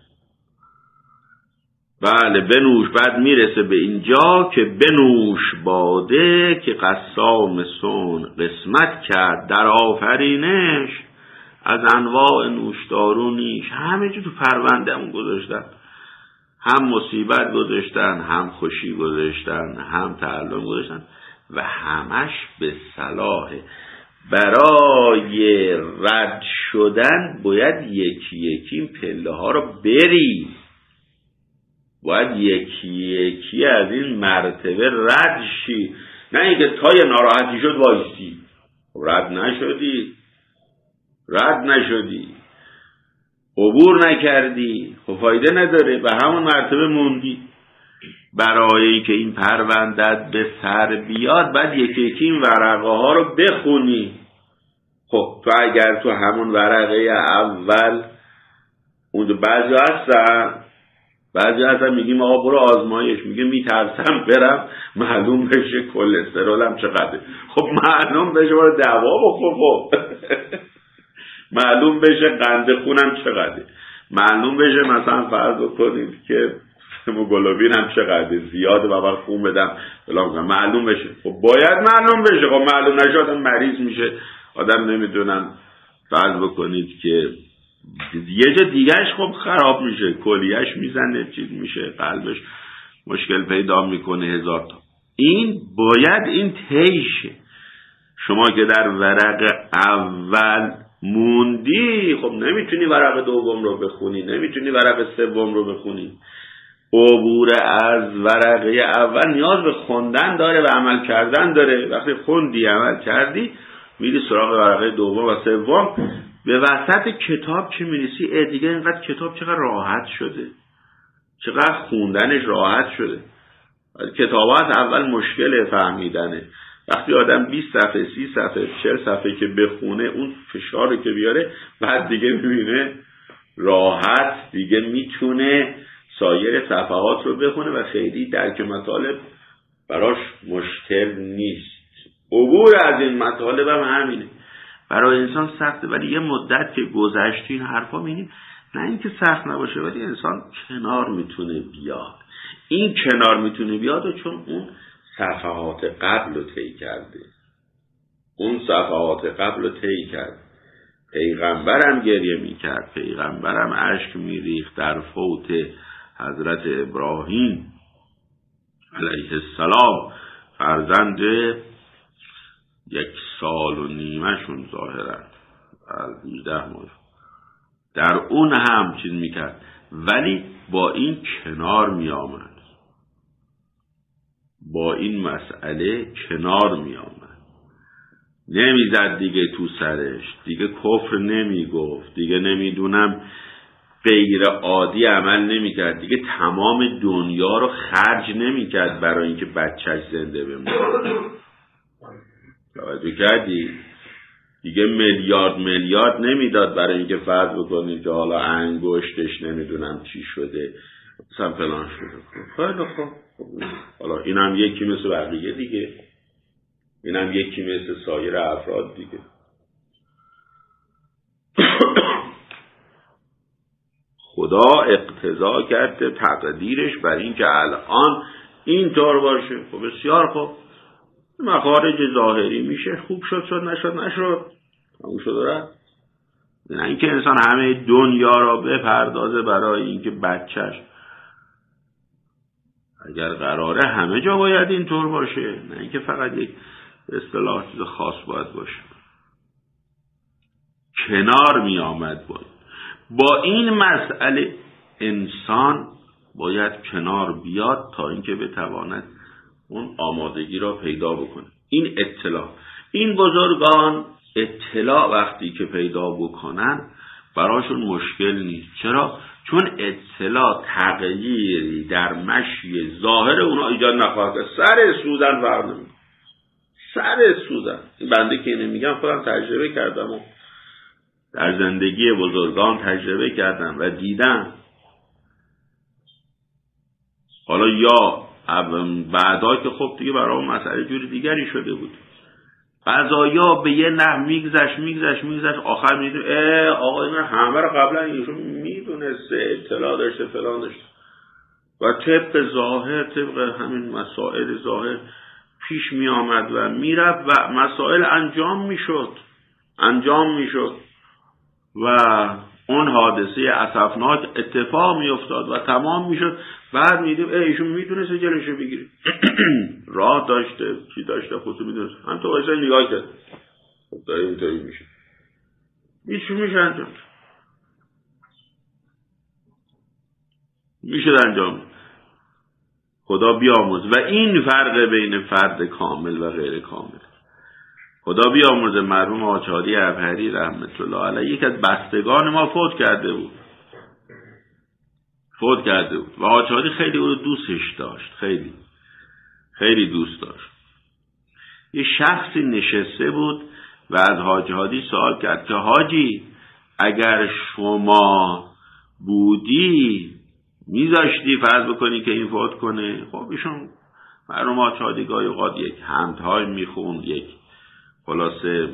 بله بنوش. بعد میرسه به اینجا که بنوش باده، که قسام سون قسمت کرد در آفرینش، از انواع نوشدارونیش. همه جو تو پرونده همون گذاشتن، هم مصیبت گذاشتن، هم خوشی گذاشتن، هم تعلم گذاشتن و همش به صلاحه. برای رد شدن باید یکی یکی این پله ها رو بری، باید یکی یکی از این مرتبه رد شی، نه اینکه تای ناراحتی شد وایسی. رد نشدی رد نشدی عبور نکردی، خب فایده نداره، به همون مرتبه موندی. برای اینکه این پروندت به سر بیاد بعد یکی یکی این ورقه ها رو بخونی. خب تو اگر تو همون ورقه اول اون بعضی هستن بعضی هستن میگیم آقا برو آزمایش، میگه میترسم برم معلوم بشه کلسترولم چقدره. خب معلوم بشه برو دوا بخور، معلوم بشه قند خونم چقدره، معلوم بشه مثلا فرض کنید که هموگلوبین هم چقدر زیاده و بعد خون بدم فلان، معلوم بشه. خب باید معلوم بشه. خب معلوم نشه آدم مریض میشه، آدم نمیدونم فرض بکنید که یه جا دیگهش خب خراب میشه، کلیهش میزنه، چیز میشه، قلبش مشکل پیدا میکنه، هزار تا. این باید این تیشه. شما که در ورق اول موندی خب نمیتونی ورق دوم رو بخونی، نمیتونی ورق سوم رو بخونی. عبور از ورقه اول نیاز به خوندن داره و عمل کردن داره. وقتی خوندی عمل کردی میری سراغ ورقه دوم و سوم. به وسط کتاب که می‌نویسی ای دیگه اینقدر کتاب چقدر راحت شده، چقدر خوندنش راحت شده. کتابات اول مشکل فهمیدنه. وقتی آدم بیست صفحه سی صفحه چهل صفحه که بخونه اون فشاری که بیاره بعد دیگه میبینه راحت دیگه میتونه سایر صفحات رو بخونه و خیلی درک مطالب براش مشکل نیست. عبور از این مطالب هم همینه. برای انسان سخته ولی یه مدت که گذشت این حرفا می‌بینیم نه اینکه سخت نباشه ولی انسان کنار میتونه بیاد. این کنار میتونه بیاد چون اون صفحات قبل رو طی کرده. اون صفحات قبل رو طی کرد. پیغمبرم گریه میکرد، پیغمبرم اشک میریخت در فوت حضرت ابراهیم علیه السلام، فرزند یک سال و نیمه شون ظاهرا هجده ماه، در اون هم چیز میکرد ولی با این کنار میآمد، با این مسئله کنار میآمد، نمیزد دیگه تو سرش، دیگه کفر نمیگفت، دیگه نمیدونم غیر عادی عمل نمیکرد، دیگه تمام دنیا رو خرج نمیکرد برای اینکه بچهش زنده بمونه. توجه کردی؟ دیگه میلیارد میلیارد نمیداد برای اینکه فرض بکنید که حالا انگشتش نمیدونم چی شده مثلا فلان شده. خیلی خوب، حالا اینم یکی مثل بقیه دیگه، اینم یکی مثل سایر افراد دیگه. خدا اقتضا کرده تقدیرش بر این که الان اینطور باشه. خب بسیار خوب، مخارج ظاهری میشه، خوب شد شد نشد نشد همون شد رفت. نه اینکه انسان همه دنیا را بپردازه برای اینکه بچهش اگر قراره همه جا باید اینطور باشه، نه اینکه فقط یک اصطلاح چیز خاص باید باشه. کنار می آمد باید با این مسئله انسان باید کنار بیاد تا اینکه بتواند اون آمادگی را پیدا بکنه. این اطلاع، این بزرگان اطلاع وقتی که پیدا بکنن براشون مشکل نیست. چرا؟ چون اطلاع تغییری در مشی ظاهر اونا ایجاد نخواهد کرد. سر سوزن فرق نمیکنه، سر سوزن. این بنده که اینو میگم خودم تجربه کردم و در زندگی بزرگان تجربه کردم و دیدم. حالا یا بعدا که خب دیگه برای مسئله جوری دیگری شده بود، قضایا به یه نحو میگذشت میگذشت میگذشت آخر میدون اه آقا این همه رو قبلا ایشون میدونسته، اطلاع داشته فلان داشته و طبق ظاهر طبق همین مسائل ظاهر پیش می آمد و میرفت و مسائل انجام میشد انجام میشد و اون حادثه اسفناک اتفاق می افتاد و تمام میشد. بعد میدیم ایشون میدونسته جلوشو بگیره راه داشته چی داشته خودتو میدونسته، هم تو واسه نگاه کرد خب داره اینطوری میشه میشه میشه انجام میشه انجام. خدا بیامرز. و این فرق بین فرد کامل و غیر کامل. خدا بیامرز مرحوم حاج هادی عبهری رحمت الله علیه یک از بستگان ما فوت کرده بود فوت کرده بود و حاج هادی خیلی او رو دوستش داشت، خیلی خیلی دوست داشت. یه شخصی نشسته بود و از حاج هادی سوال کرد که حاجی اگر شما بودی میذاشتی فرض بکنی که این فوت کنه؟ خب ایشون مرحوم حاج هادی گاهی اوقات یک حمدهای میخوند، یک خلاصه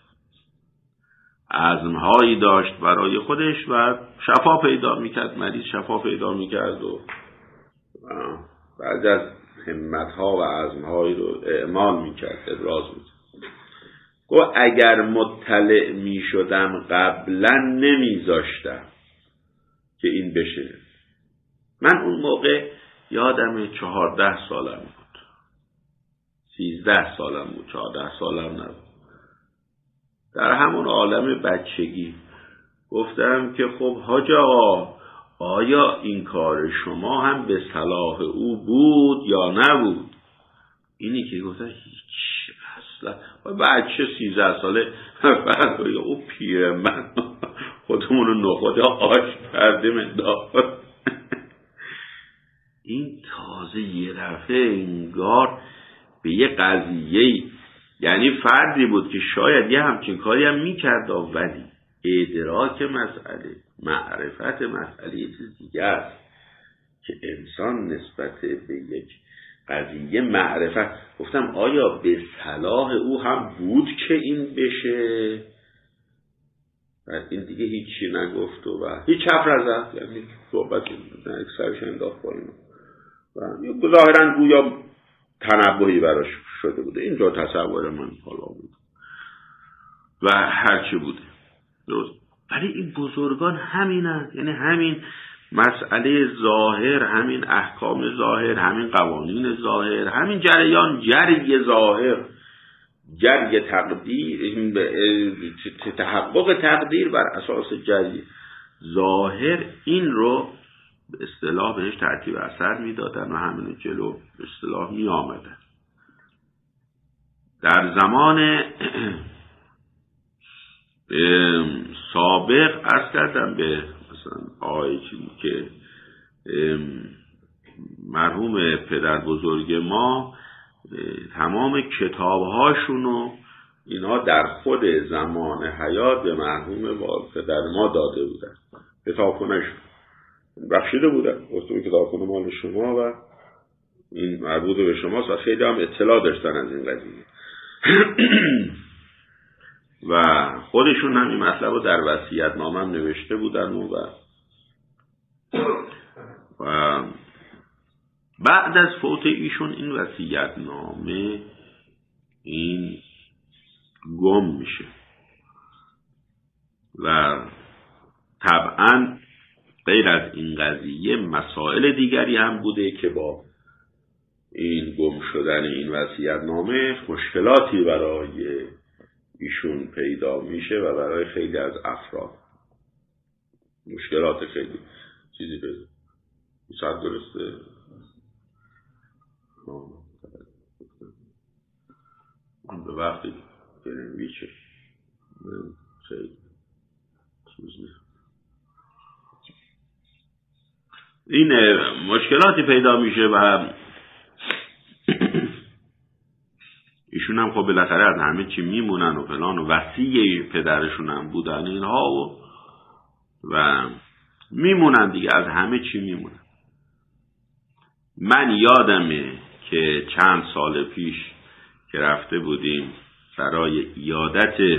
عزمهایی داشت برای خودش و شفا پیدا میکرد، مریض شفا پیدا میکرد و بعد از همتها و عزمهایی رو اعمال میکرد، ابراز میکرد. گفت اگر مطلع میشدم قبلا نمیذاشتم که این بشه. من اون موقع یادم چهارده سالم بود، سیزده سالم بود، چهارده سالم نبود. در همون عالم بچگی گفتم که خب حاج آقا آیا این کار شما هم به صلاح او بود یا نبود؟ اینی که گفتم هیچ اصلا بچه سیزده ساله بعد او پیر من خودمون رو نخوده آش کردیم انداخت. این تازه یه دفعه انگار به یه قضیه، یعنی فردی بود که شاید یه همچین کاری هم میکرد ولی ادراک مسئله، معرفت مسئله یه چیز دیگه است که انسان نسبت به یک قضیه معرفت. گفتم آیا به صلاح او هم بود که این بشه؟ و این دیگه هیچی نگفت و هیچ حرف نزد، یعنی صحبت اکثرش انداخت با اینو و ظاهرا گویا تنبهی براش شده بوده. اینجا تصور من حالا بود و هرچی بوده درست. ولی این بزرگان همینن، یعنی همین مسئله ظاهر، همین احکام ظاهر، همین قوانین ظاهر، همین جریان جری ظاهر، جری تقدیر، تحقق تقدیر بر اساس جری ظاهر، این رو به اصطلاح بهش ترتیب اثر میدادن و همین جلو به اصطلاح می آمدن. در زمان سابق عرض کردم به مثلا آقای چیزی که مرحوم پدر بزرگ ما تمام کتابهاشونو اینها در خود زمان حیات به مرحوم پدر ما داده بودن، کتابخونه‌شون بخشیده بودن. گفتم کتابخونه مال شما و این مربوط به شماست و خیلی هم اطلاع داشتن از این قضیه. و خودشون هم این مطلب رو در وصیت‌نامه هم نوشته بودن و و بعد از فوت ایشون این وصیت‌نامه این گم میشه و طبعا غیر از این قضیه مسائل دیگری هم بوده که با این گم شدن این وصیت‌نامه مشکلاتی برای ایشون پیدا میشه و برای خیلی از افراد مشکلات خیلی چیزی پیدا صد درسته. به وقتی بریم بیچه خیلی چیزی این مشکلاتی پیدا میشه و ایشون هم خب بالاخره از همه چی میمونن و فلان و وصی پدرشون هم بودن اینها و و میمونن دیگه، از همه چی میمونن. من یادمه که چند سال پیش که رفته بودیم برای عیادت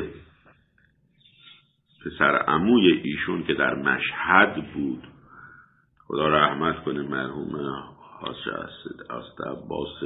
پسر عموی ایشون که در مشهد بود، خدا رحمت کنه مرحوم حاج اسد عباس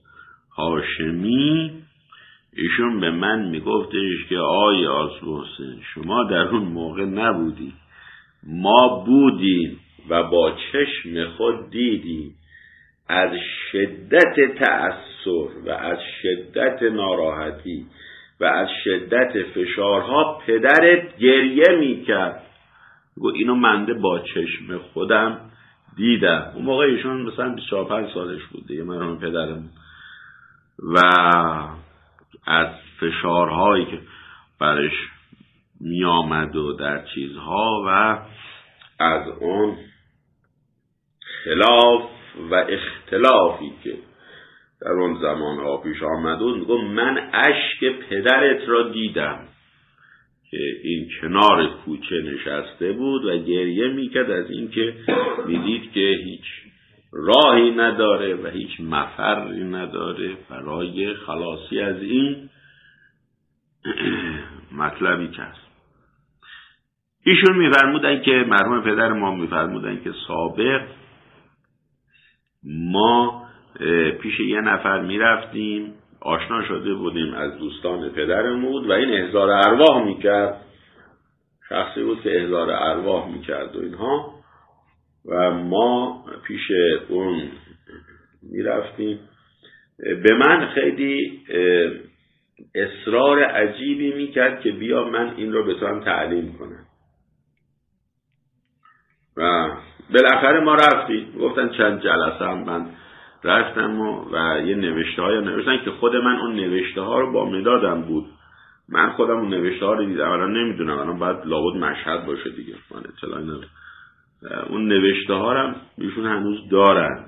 هاشمی، ایشون به من میگفتش که آی آسموسن شما در اون موقع نبودی، ما بودیم و با چشم خود دیدیم از شدت تأثر و از شدت ناراحتی و از شدت فشارها پدرت گریه میکرد. گو اینو منده با چشم خودم دیدم. اون موقع ایشون مثلا بیست و چهار پنج سالش بود دیگه مرحوم پدرم، و از فشارهایی که برش می آمد و در چیزها و از اون خلاف و اختلافی که در اون زمانها پیش آمد بود، میگم من اشک پدرت را دیدم که این کنار کوچه نشسته بود و گریه میکرد از اینکه میدید که هیچ راهی نداره و هیچ مفری نداره برای خلاصی از این مطلبی که هست. ایشون میفرمودن که مرحوم پدر ما میفرمودن که سابق ما پیش یه نفر میرفتیم، آشنا شده بودیم از دوستان پدرمون و این احضار ارواح میکرد، شخصی بود که احضار ارواح میکرد و اینها، و ما پیش اون میرفتیم. به من خیلی اصرار عجیبی میکرد که بیا من این رو به تو هم تعلیم کنم و بالاخره ما رفتیم. گفتن چند جلسه هم من رفتم و, و یه نوشته های نوشتن که خود من اون نوشته ها رو با مدادم بود، من خودم اون نوشته ها رو دیدم، الان نمیدونم الان باید لابد مشهد باشه دیگه، من اطلاعی ندارم. اون نوشته ها رو ایشون هنوز دارن،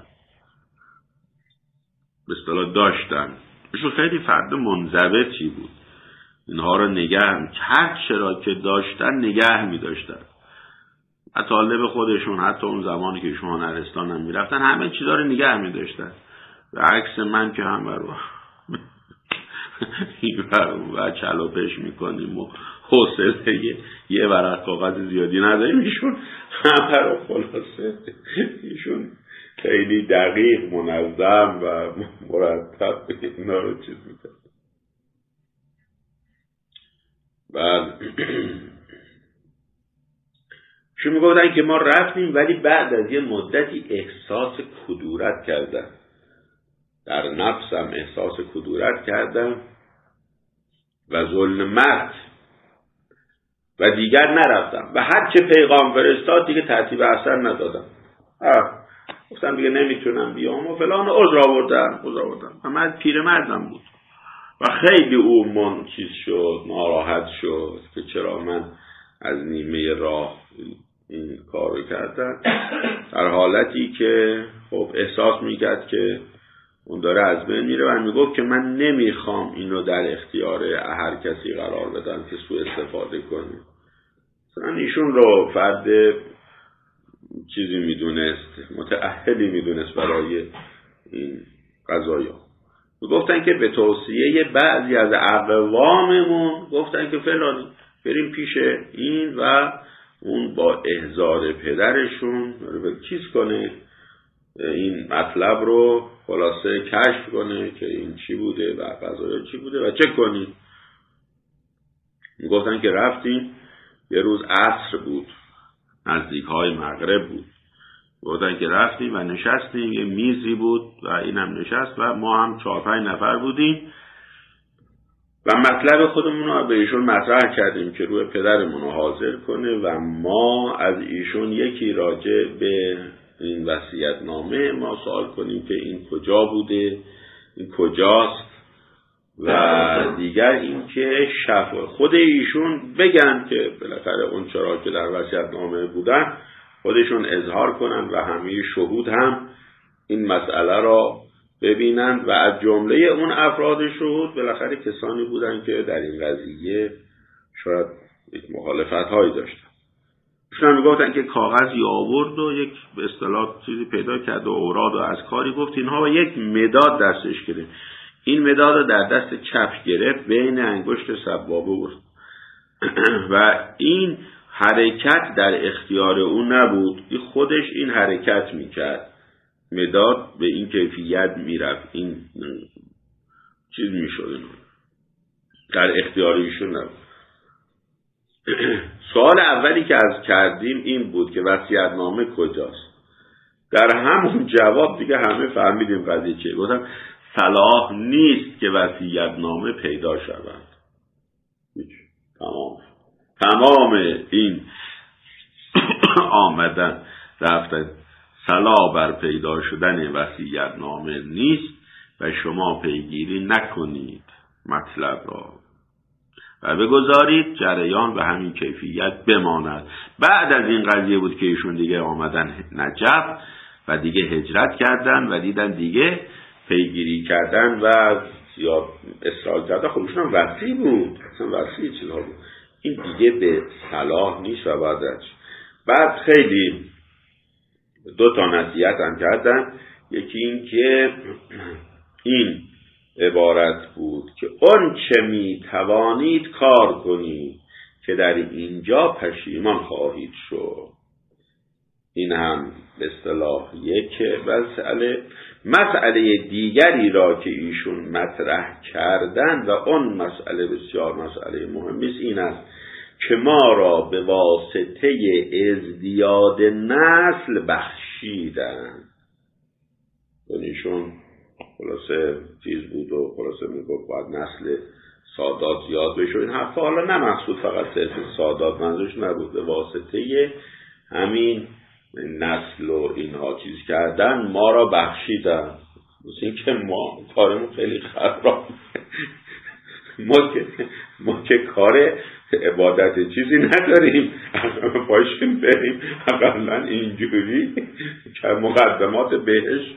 به اصطلاح داشتن. ایشون خیلی فرد منضبطی بود، اینها رو نگه هر چرا که داشتن نگه می داشتن. طالب خودشون حتی اون زمانی که ایشون هنرستان هم می رفتن همه چیزا رو نگه می داشتن، و عکس من که هم برو و چلو پش می کنیم و حوصله یه ورق کاغذ زیادی نداریم. ایشون همه رو خلاصه ایشون خیلی دقیق منظم و مرتب اینا رو چیز میکرد. بعد شو میگفتن که ما رفتیم ولی بعد از یه مدتی احساس کدورت کردم، در نفسم احساس کدورت کردم و ظلمت و دیگر نرفتم و هر چه پیغام فرستاد دیگه ترتیب اثر ندادم. آه گفتم دیگه نمیتونم بیام و فلان، عذر آوردم عذر آوردم و من پیرمردم بود و خیلی او من چیز شد، ناراحت شد که چرا من از نیمه راه این کارو کردم، در حالتی که خب احساس میکرد که اون داره از بین میره و میگفت که من نمیخوام اینو در اختیار هر کسی قرار بدم که سوء استفاده کنه. مثلا ایشون رو فرد چیزی میدونست، متأهلی میدونست برای این قضایا. گفتن که به توصیه بعضی از اقواممون گفتن که فلانی بریم پیش این و اون با احضار پدرشون چیز کنه، این مطلب رو خلاصه کشف کنه که این چی بوده و قضایا چی بوده و چه کنیم. گفتن که رفتیم، یه روز عصر بود، نزدیک های مغرب بود. گفتن که رفتیم و نشستیم، یه میزی بود و اینم نشست و ما هم چهار پنج نفر بودیم و مطلب خودمون رو به ایشون مطرح کردیم که روی پدرمون رو حاضر کنه و ما از ایشون یکی راجع به این وصیت‌نامه ما سوال کنیم که این کجا بوده، این کجاست و دیگر این که شفا خود ایشون بگن که بالاخره اون چرا که در وصیت‌نامه بودن خودشون اظهار کنن و همه شهود هم این مسئله را ببینند و از جمله اون افراد شهود بالاخره کسانی بودن که در این قضیه شاید یک مخالفت هایی داشتن. ایشون میگفتن که کاغذی آورد و یک به اصطلاح چیزی پیدا کرد و اوراد و از کاری گفت اینها و یک مداد دستش گرفت. این مداد رو در دست چپ گرفت، بین انگشت سبابه بود و این حرکت در اختیار او نبود، خودش این حرکت میکرد. مداد به این کیفیت میرفت، این چیز میشد، در اختیار ایشون نبود. سوال اولی که از کردیم این بود که وصیت‌نامه کجاست. در همون جواب دیگه همه فهمیدیم قضیه چیه. گفتم صلاح نیست که وصیت‌نامه پیدا شود. تمام تمام این آمدن رفتن صلاح بر پیدا شدن وصیت‌نامه نیست و شما پیگیری نکنید مطلب را و بگذارید جریان به همین کیفیت بماند. بعد از این قضیه بود که ایشون دیگه آمدن نجف و دیگه هجرت کردن و دیدن دیگه پیگیری کردن و یا اصرار کردن خودشون هم وسیع بود، اصلا وسیع چیزها بود. این دیگه به صلاح نیست و بعدش بعد خیلی دو تا نصیحت هم کردن. یکی این که این عبارت بود که اون چه می توانید کار کنید که در اینجا پشیمان خواهید شد. این هم به اصطلاح یک مسئله. مسئله دیگری را که ایشون مطرح کردن و اون مسئله بسیار مسئله مهمی است این است که ما را به واسطه ازدیاد نسل بخشیدن. ایشون خلاصه چیز بود و خلاصه میگفت باید نسل سادات زیاد بشه. این حرفا حالا نه مقصود فقط صرف سادات، منظورش نبود، به واسطه همین نسل و اینها چیز کردن ما را بخشیدن. مثل این که ما کارمون خیلی خراب، ما که ما که کار عبادت چیزی نداریم، پاشیم بریم اقلا اینجوری که مقدمات بهشت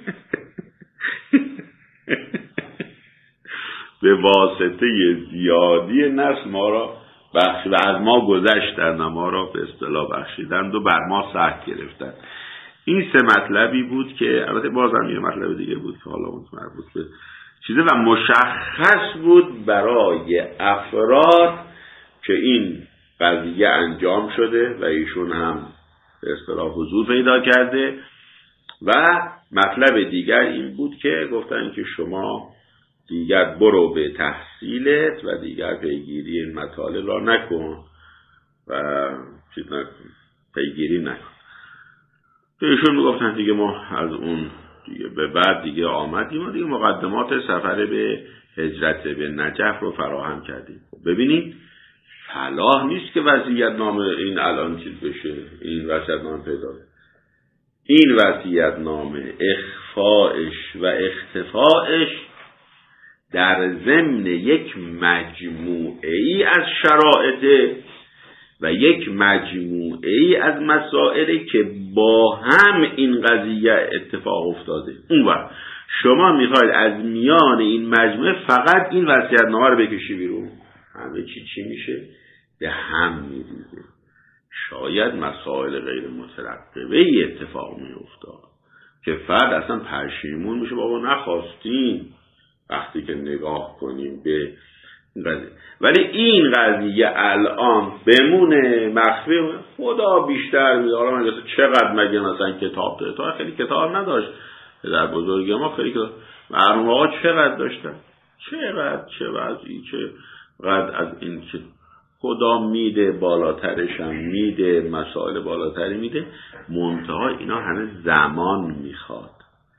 به واسطه زیادی نسل ما را بخشی و از ما گذشتن، ما را به اصطلاح بخشیدند و بر ما سخت گرفتند. این سه مطلبی بود که البته بازم یه مطلب دیگه بود که حالا اون مربوط به چیزه و مشخص بود برای افراد که این قضیه انجام شده و ایشون هم به اصطلاح حضور پیدا کرده. و مطلب دیگر این بود که گفتن که شما دیگر برو به تحصیلت و دیگر پیگیری این مطالب را نکن و چیز نکن، پیگیری نکن. ایشون میگفتن دیگه ما از اون دیگه به بعد دیگه آمدیم و دیگه مقدمات سفر به هجرت به نجف رو فراهم کردیم. ببینید صلاح نیست که وصیت‌نامه این الان چیز بشه، این وصیت‌نامه پیدا بشه. این وصیت‌نامه اخفاءش و اختفاءش در ضمن یک مجموعه ای از شرایط و یک مجموعه ای از مسائلی که با هم این قضیه اتفاق افتاده. اون وقت شما میخواید از میان این مجموعه فقط این وصیت‌نامه رو بکشی بیرون، همه چی چی میشه؟ به هم میریزه. شاید مسائل غیر مترقبه ای اتفاق میافتاد که فرد اصلا پشیمون میشه، بابا نخواستیم، وقتی که نگاه کنیم به قضیه. ولی این قضیه الان بمونه مخفی، خدا بیشتر میداره. من چقدر مگه مثلا کتاب داره، تا خیلی کتاب نداشت در بزرگی ما، خیلی کتاب مرحوم آقا چقدر داشتن، چقدر چه وضعی، چقدر از این که خدا میده بالاترش هم میده، مسائل بالاتری میده، منتها اینا همه زمان میخواد،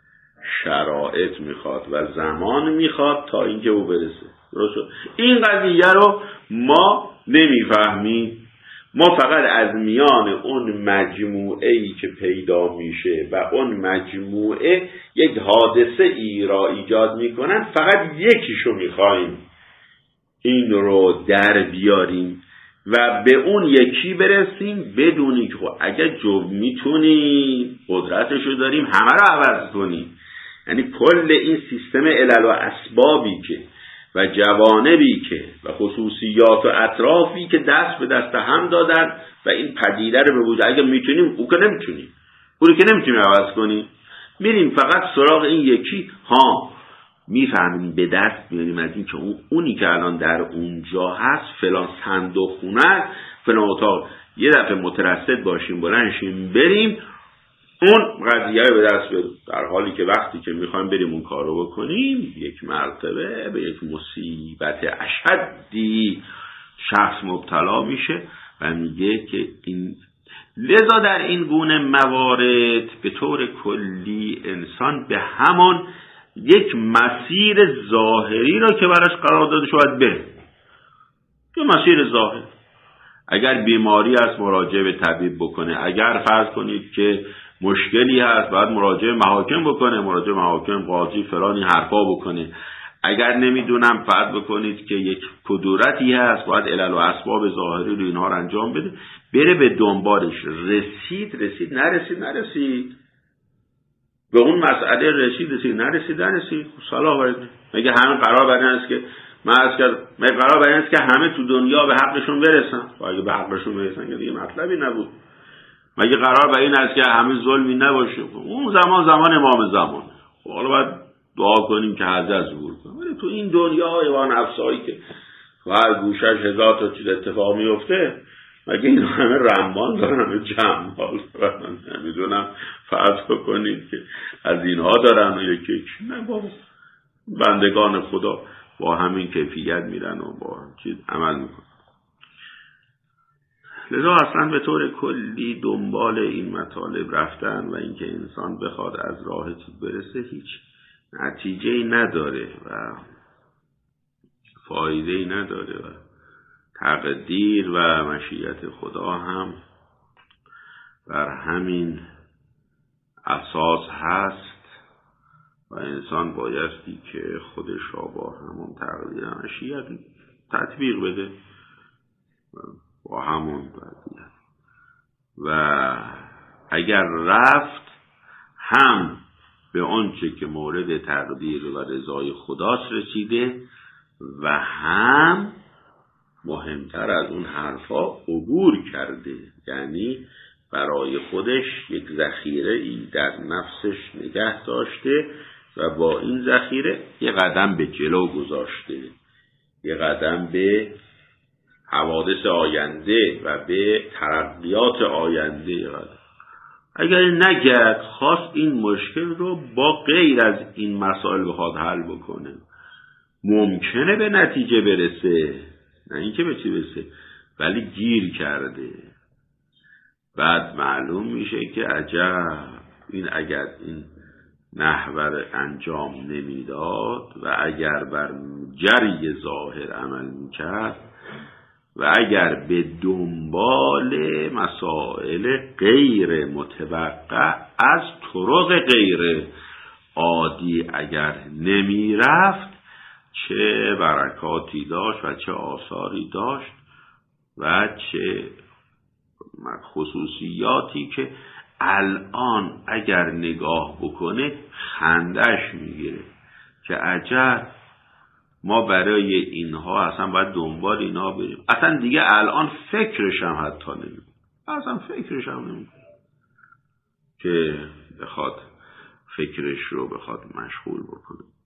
شرایط میخواد و زمان میخواد تا اینکه او برسه. درست؟ این قضیه رو ما نمیفهمیم. ما فقط از میان اون مجموعه ای که پیدا میشه و اون مجموعه یک حادثه ای را ایجاد میکنن، فقط یکیشو میخوایم این رو در بیاریم و به اون یکی برسیم، بدونی که اگر جو میتونیم قدرتشو داریم همه رو عوض کنیم. یعنی کل این سیستم علل و اسبابی که و جوانبی که و خصوصیات و اطرافی که دست به دست هم دادن و این پدیده رو به وجود، اگه میتونیم او که نمیتونیم، اونی که نمیتونیم عوض کنیم، میریم فقط سراغ این یکی. ها میفهمیم به دست میاریم از این که اون اونی که الان در اونجا هست، فلان صندوق خونه، فلان اتاق، یه دفعه مترصد باشیم، بلنشیم بریم اون قضیه رو به دست بیاریم، در حالی که وقتی که میخوایم بریم اون کار رو بکنیم، یک مرتبه به یک مصیبت اشدی شخص مبتلا میشه و میگه که این لذا در این گونه موارد به طور کلی انسان به همان یک مسیر ظاهری را که براش قرار داده شود بره، یه مسیر ظاهر. اگر بیماری هست مراجعه به طبیب بکنه، اگر فرض کنید که مشکلی هست باید مراجعه محاکم بکنه، مراجعه محاکم، قاضی، فلانی حرفا بکنه. اگر نمیدونم فرض بکنید که یک کدورتی هست باید علل و اسباب ظاهری رو اینها رو انجام بده، بره به دنبالش. رسید رسید، نرسید نرسید، به اون مسئله رسید رسید، نرسید نرسید، صلاح ورد. مگه همه قرار بر این است که من از کرد مگه قرار بر این است که همه تو دنیا به حقشون برسن؟ و اگه به حقشون برسن که دیگه مطلبی نبود. مگه قرار بر این است که همه ظلمی نباشه؟ اون زمان زمان امام زمان، حالا باید دعا کنیم که حضرت ظهور کنه. ولی تو این دنیا ایوان افسایی که هر گوشش هزار تا چیز اتفاق میفته، مگه این همه رمان دارن، همه جمال دارن؟ نمیدونم فرض بکنید که از اینها دارن و یکی یکی نه بابا، بندگان خدا با همین کیفیت میرن و با چیز عمل میکنن. لذا اصلا به طور کلی دنبال این مطالب رفتن و اینکه انسان بخواد از راه چیز برسه هیچ نتیجه‌ای نداره و فایده‌ای نداره و تقدیر و مشیت خدا هم بر همین اساس هست و انسان بایستی که خودش را با همون تقدیر و مشیت تطبیق بده با همون وضعیت، و اگر رفت هم به آنچه که مورد تقدیر و رضای خداست رسیده و هم مهمتر از اون حرفا عبور کرده، یعنی برای خودش یک ذخیره ای در نفسش نگه داشته و با این ذخیره یه قدم به جلو گذاشته، یه قدم به حوادث آینده و به ترقیات آینده قدم. اگر نگرد خواست این مشکل رو با غیر از این مسائل بخواد حل بکنه، ممکنه به نتیجه برسه، نه اینکه به چی برسه، ولی گیر کرده. بعد معلوم میشه که عجب، این اگر این نحوه انجام نمیداد و اگر بر جری ظاهر عمل میکرد و اگر به دنبال مسائل غیر متوقع از طرق غیر عادی اگر نمی رفت، چه برکاتی داشت و چه آثاری داشت و چه خصوصیاتی که الان اگر نگاه بکنه خندش میگیره که عجب ما برای اینها اصلا باید دنبال اینها بریم. اصلا دیگه الان فکرش هم حتی نمیم اصلا فکرش هم نمیم که بخواد فکرش رو بخواد مشغول بکنه.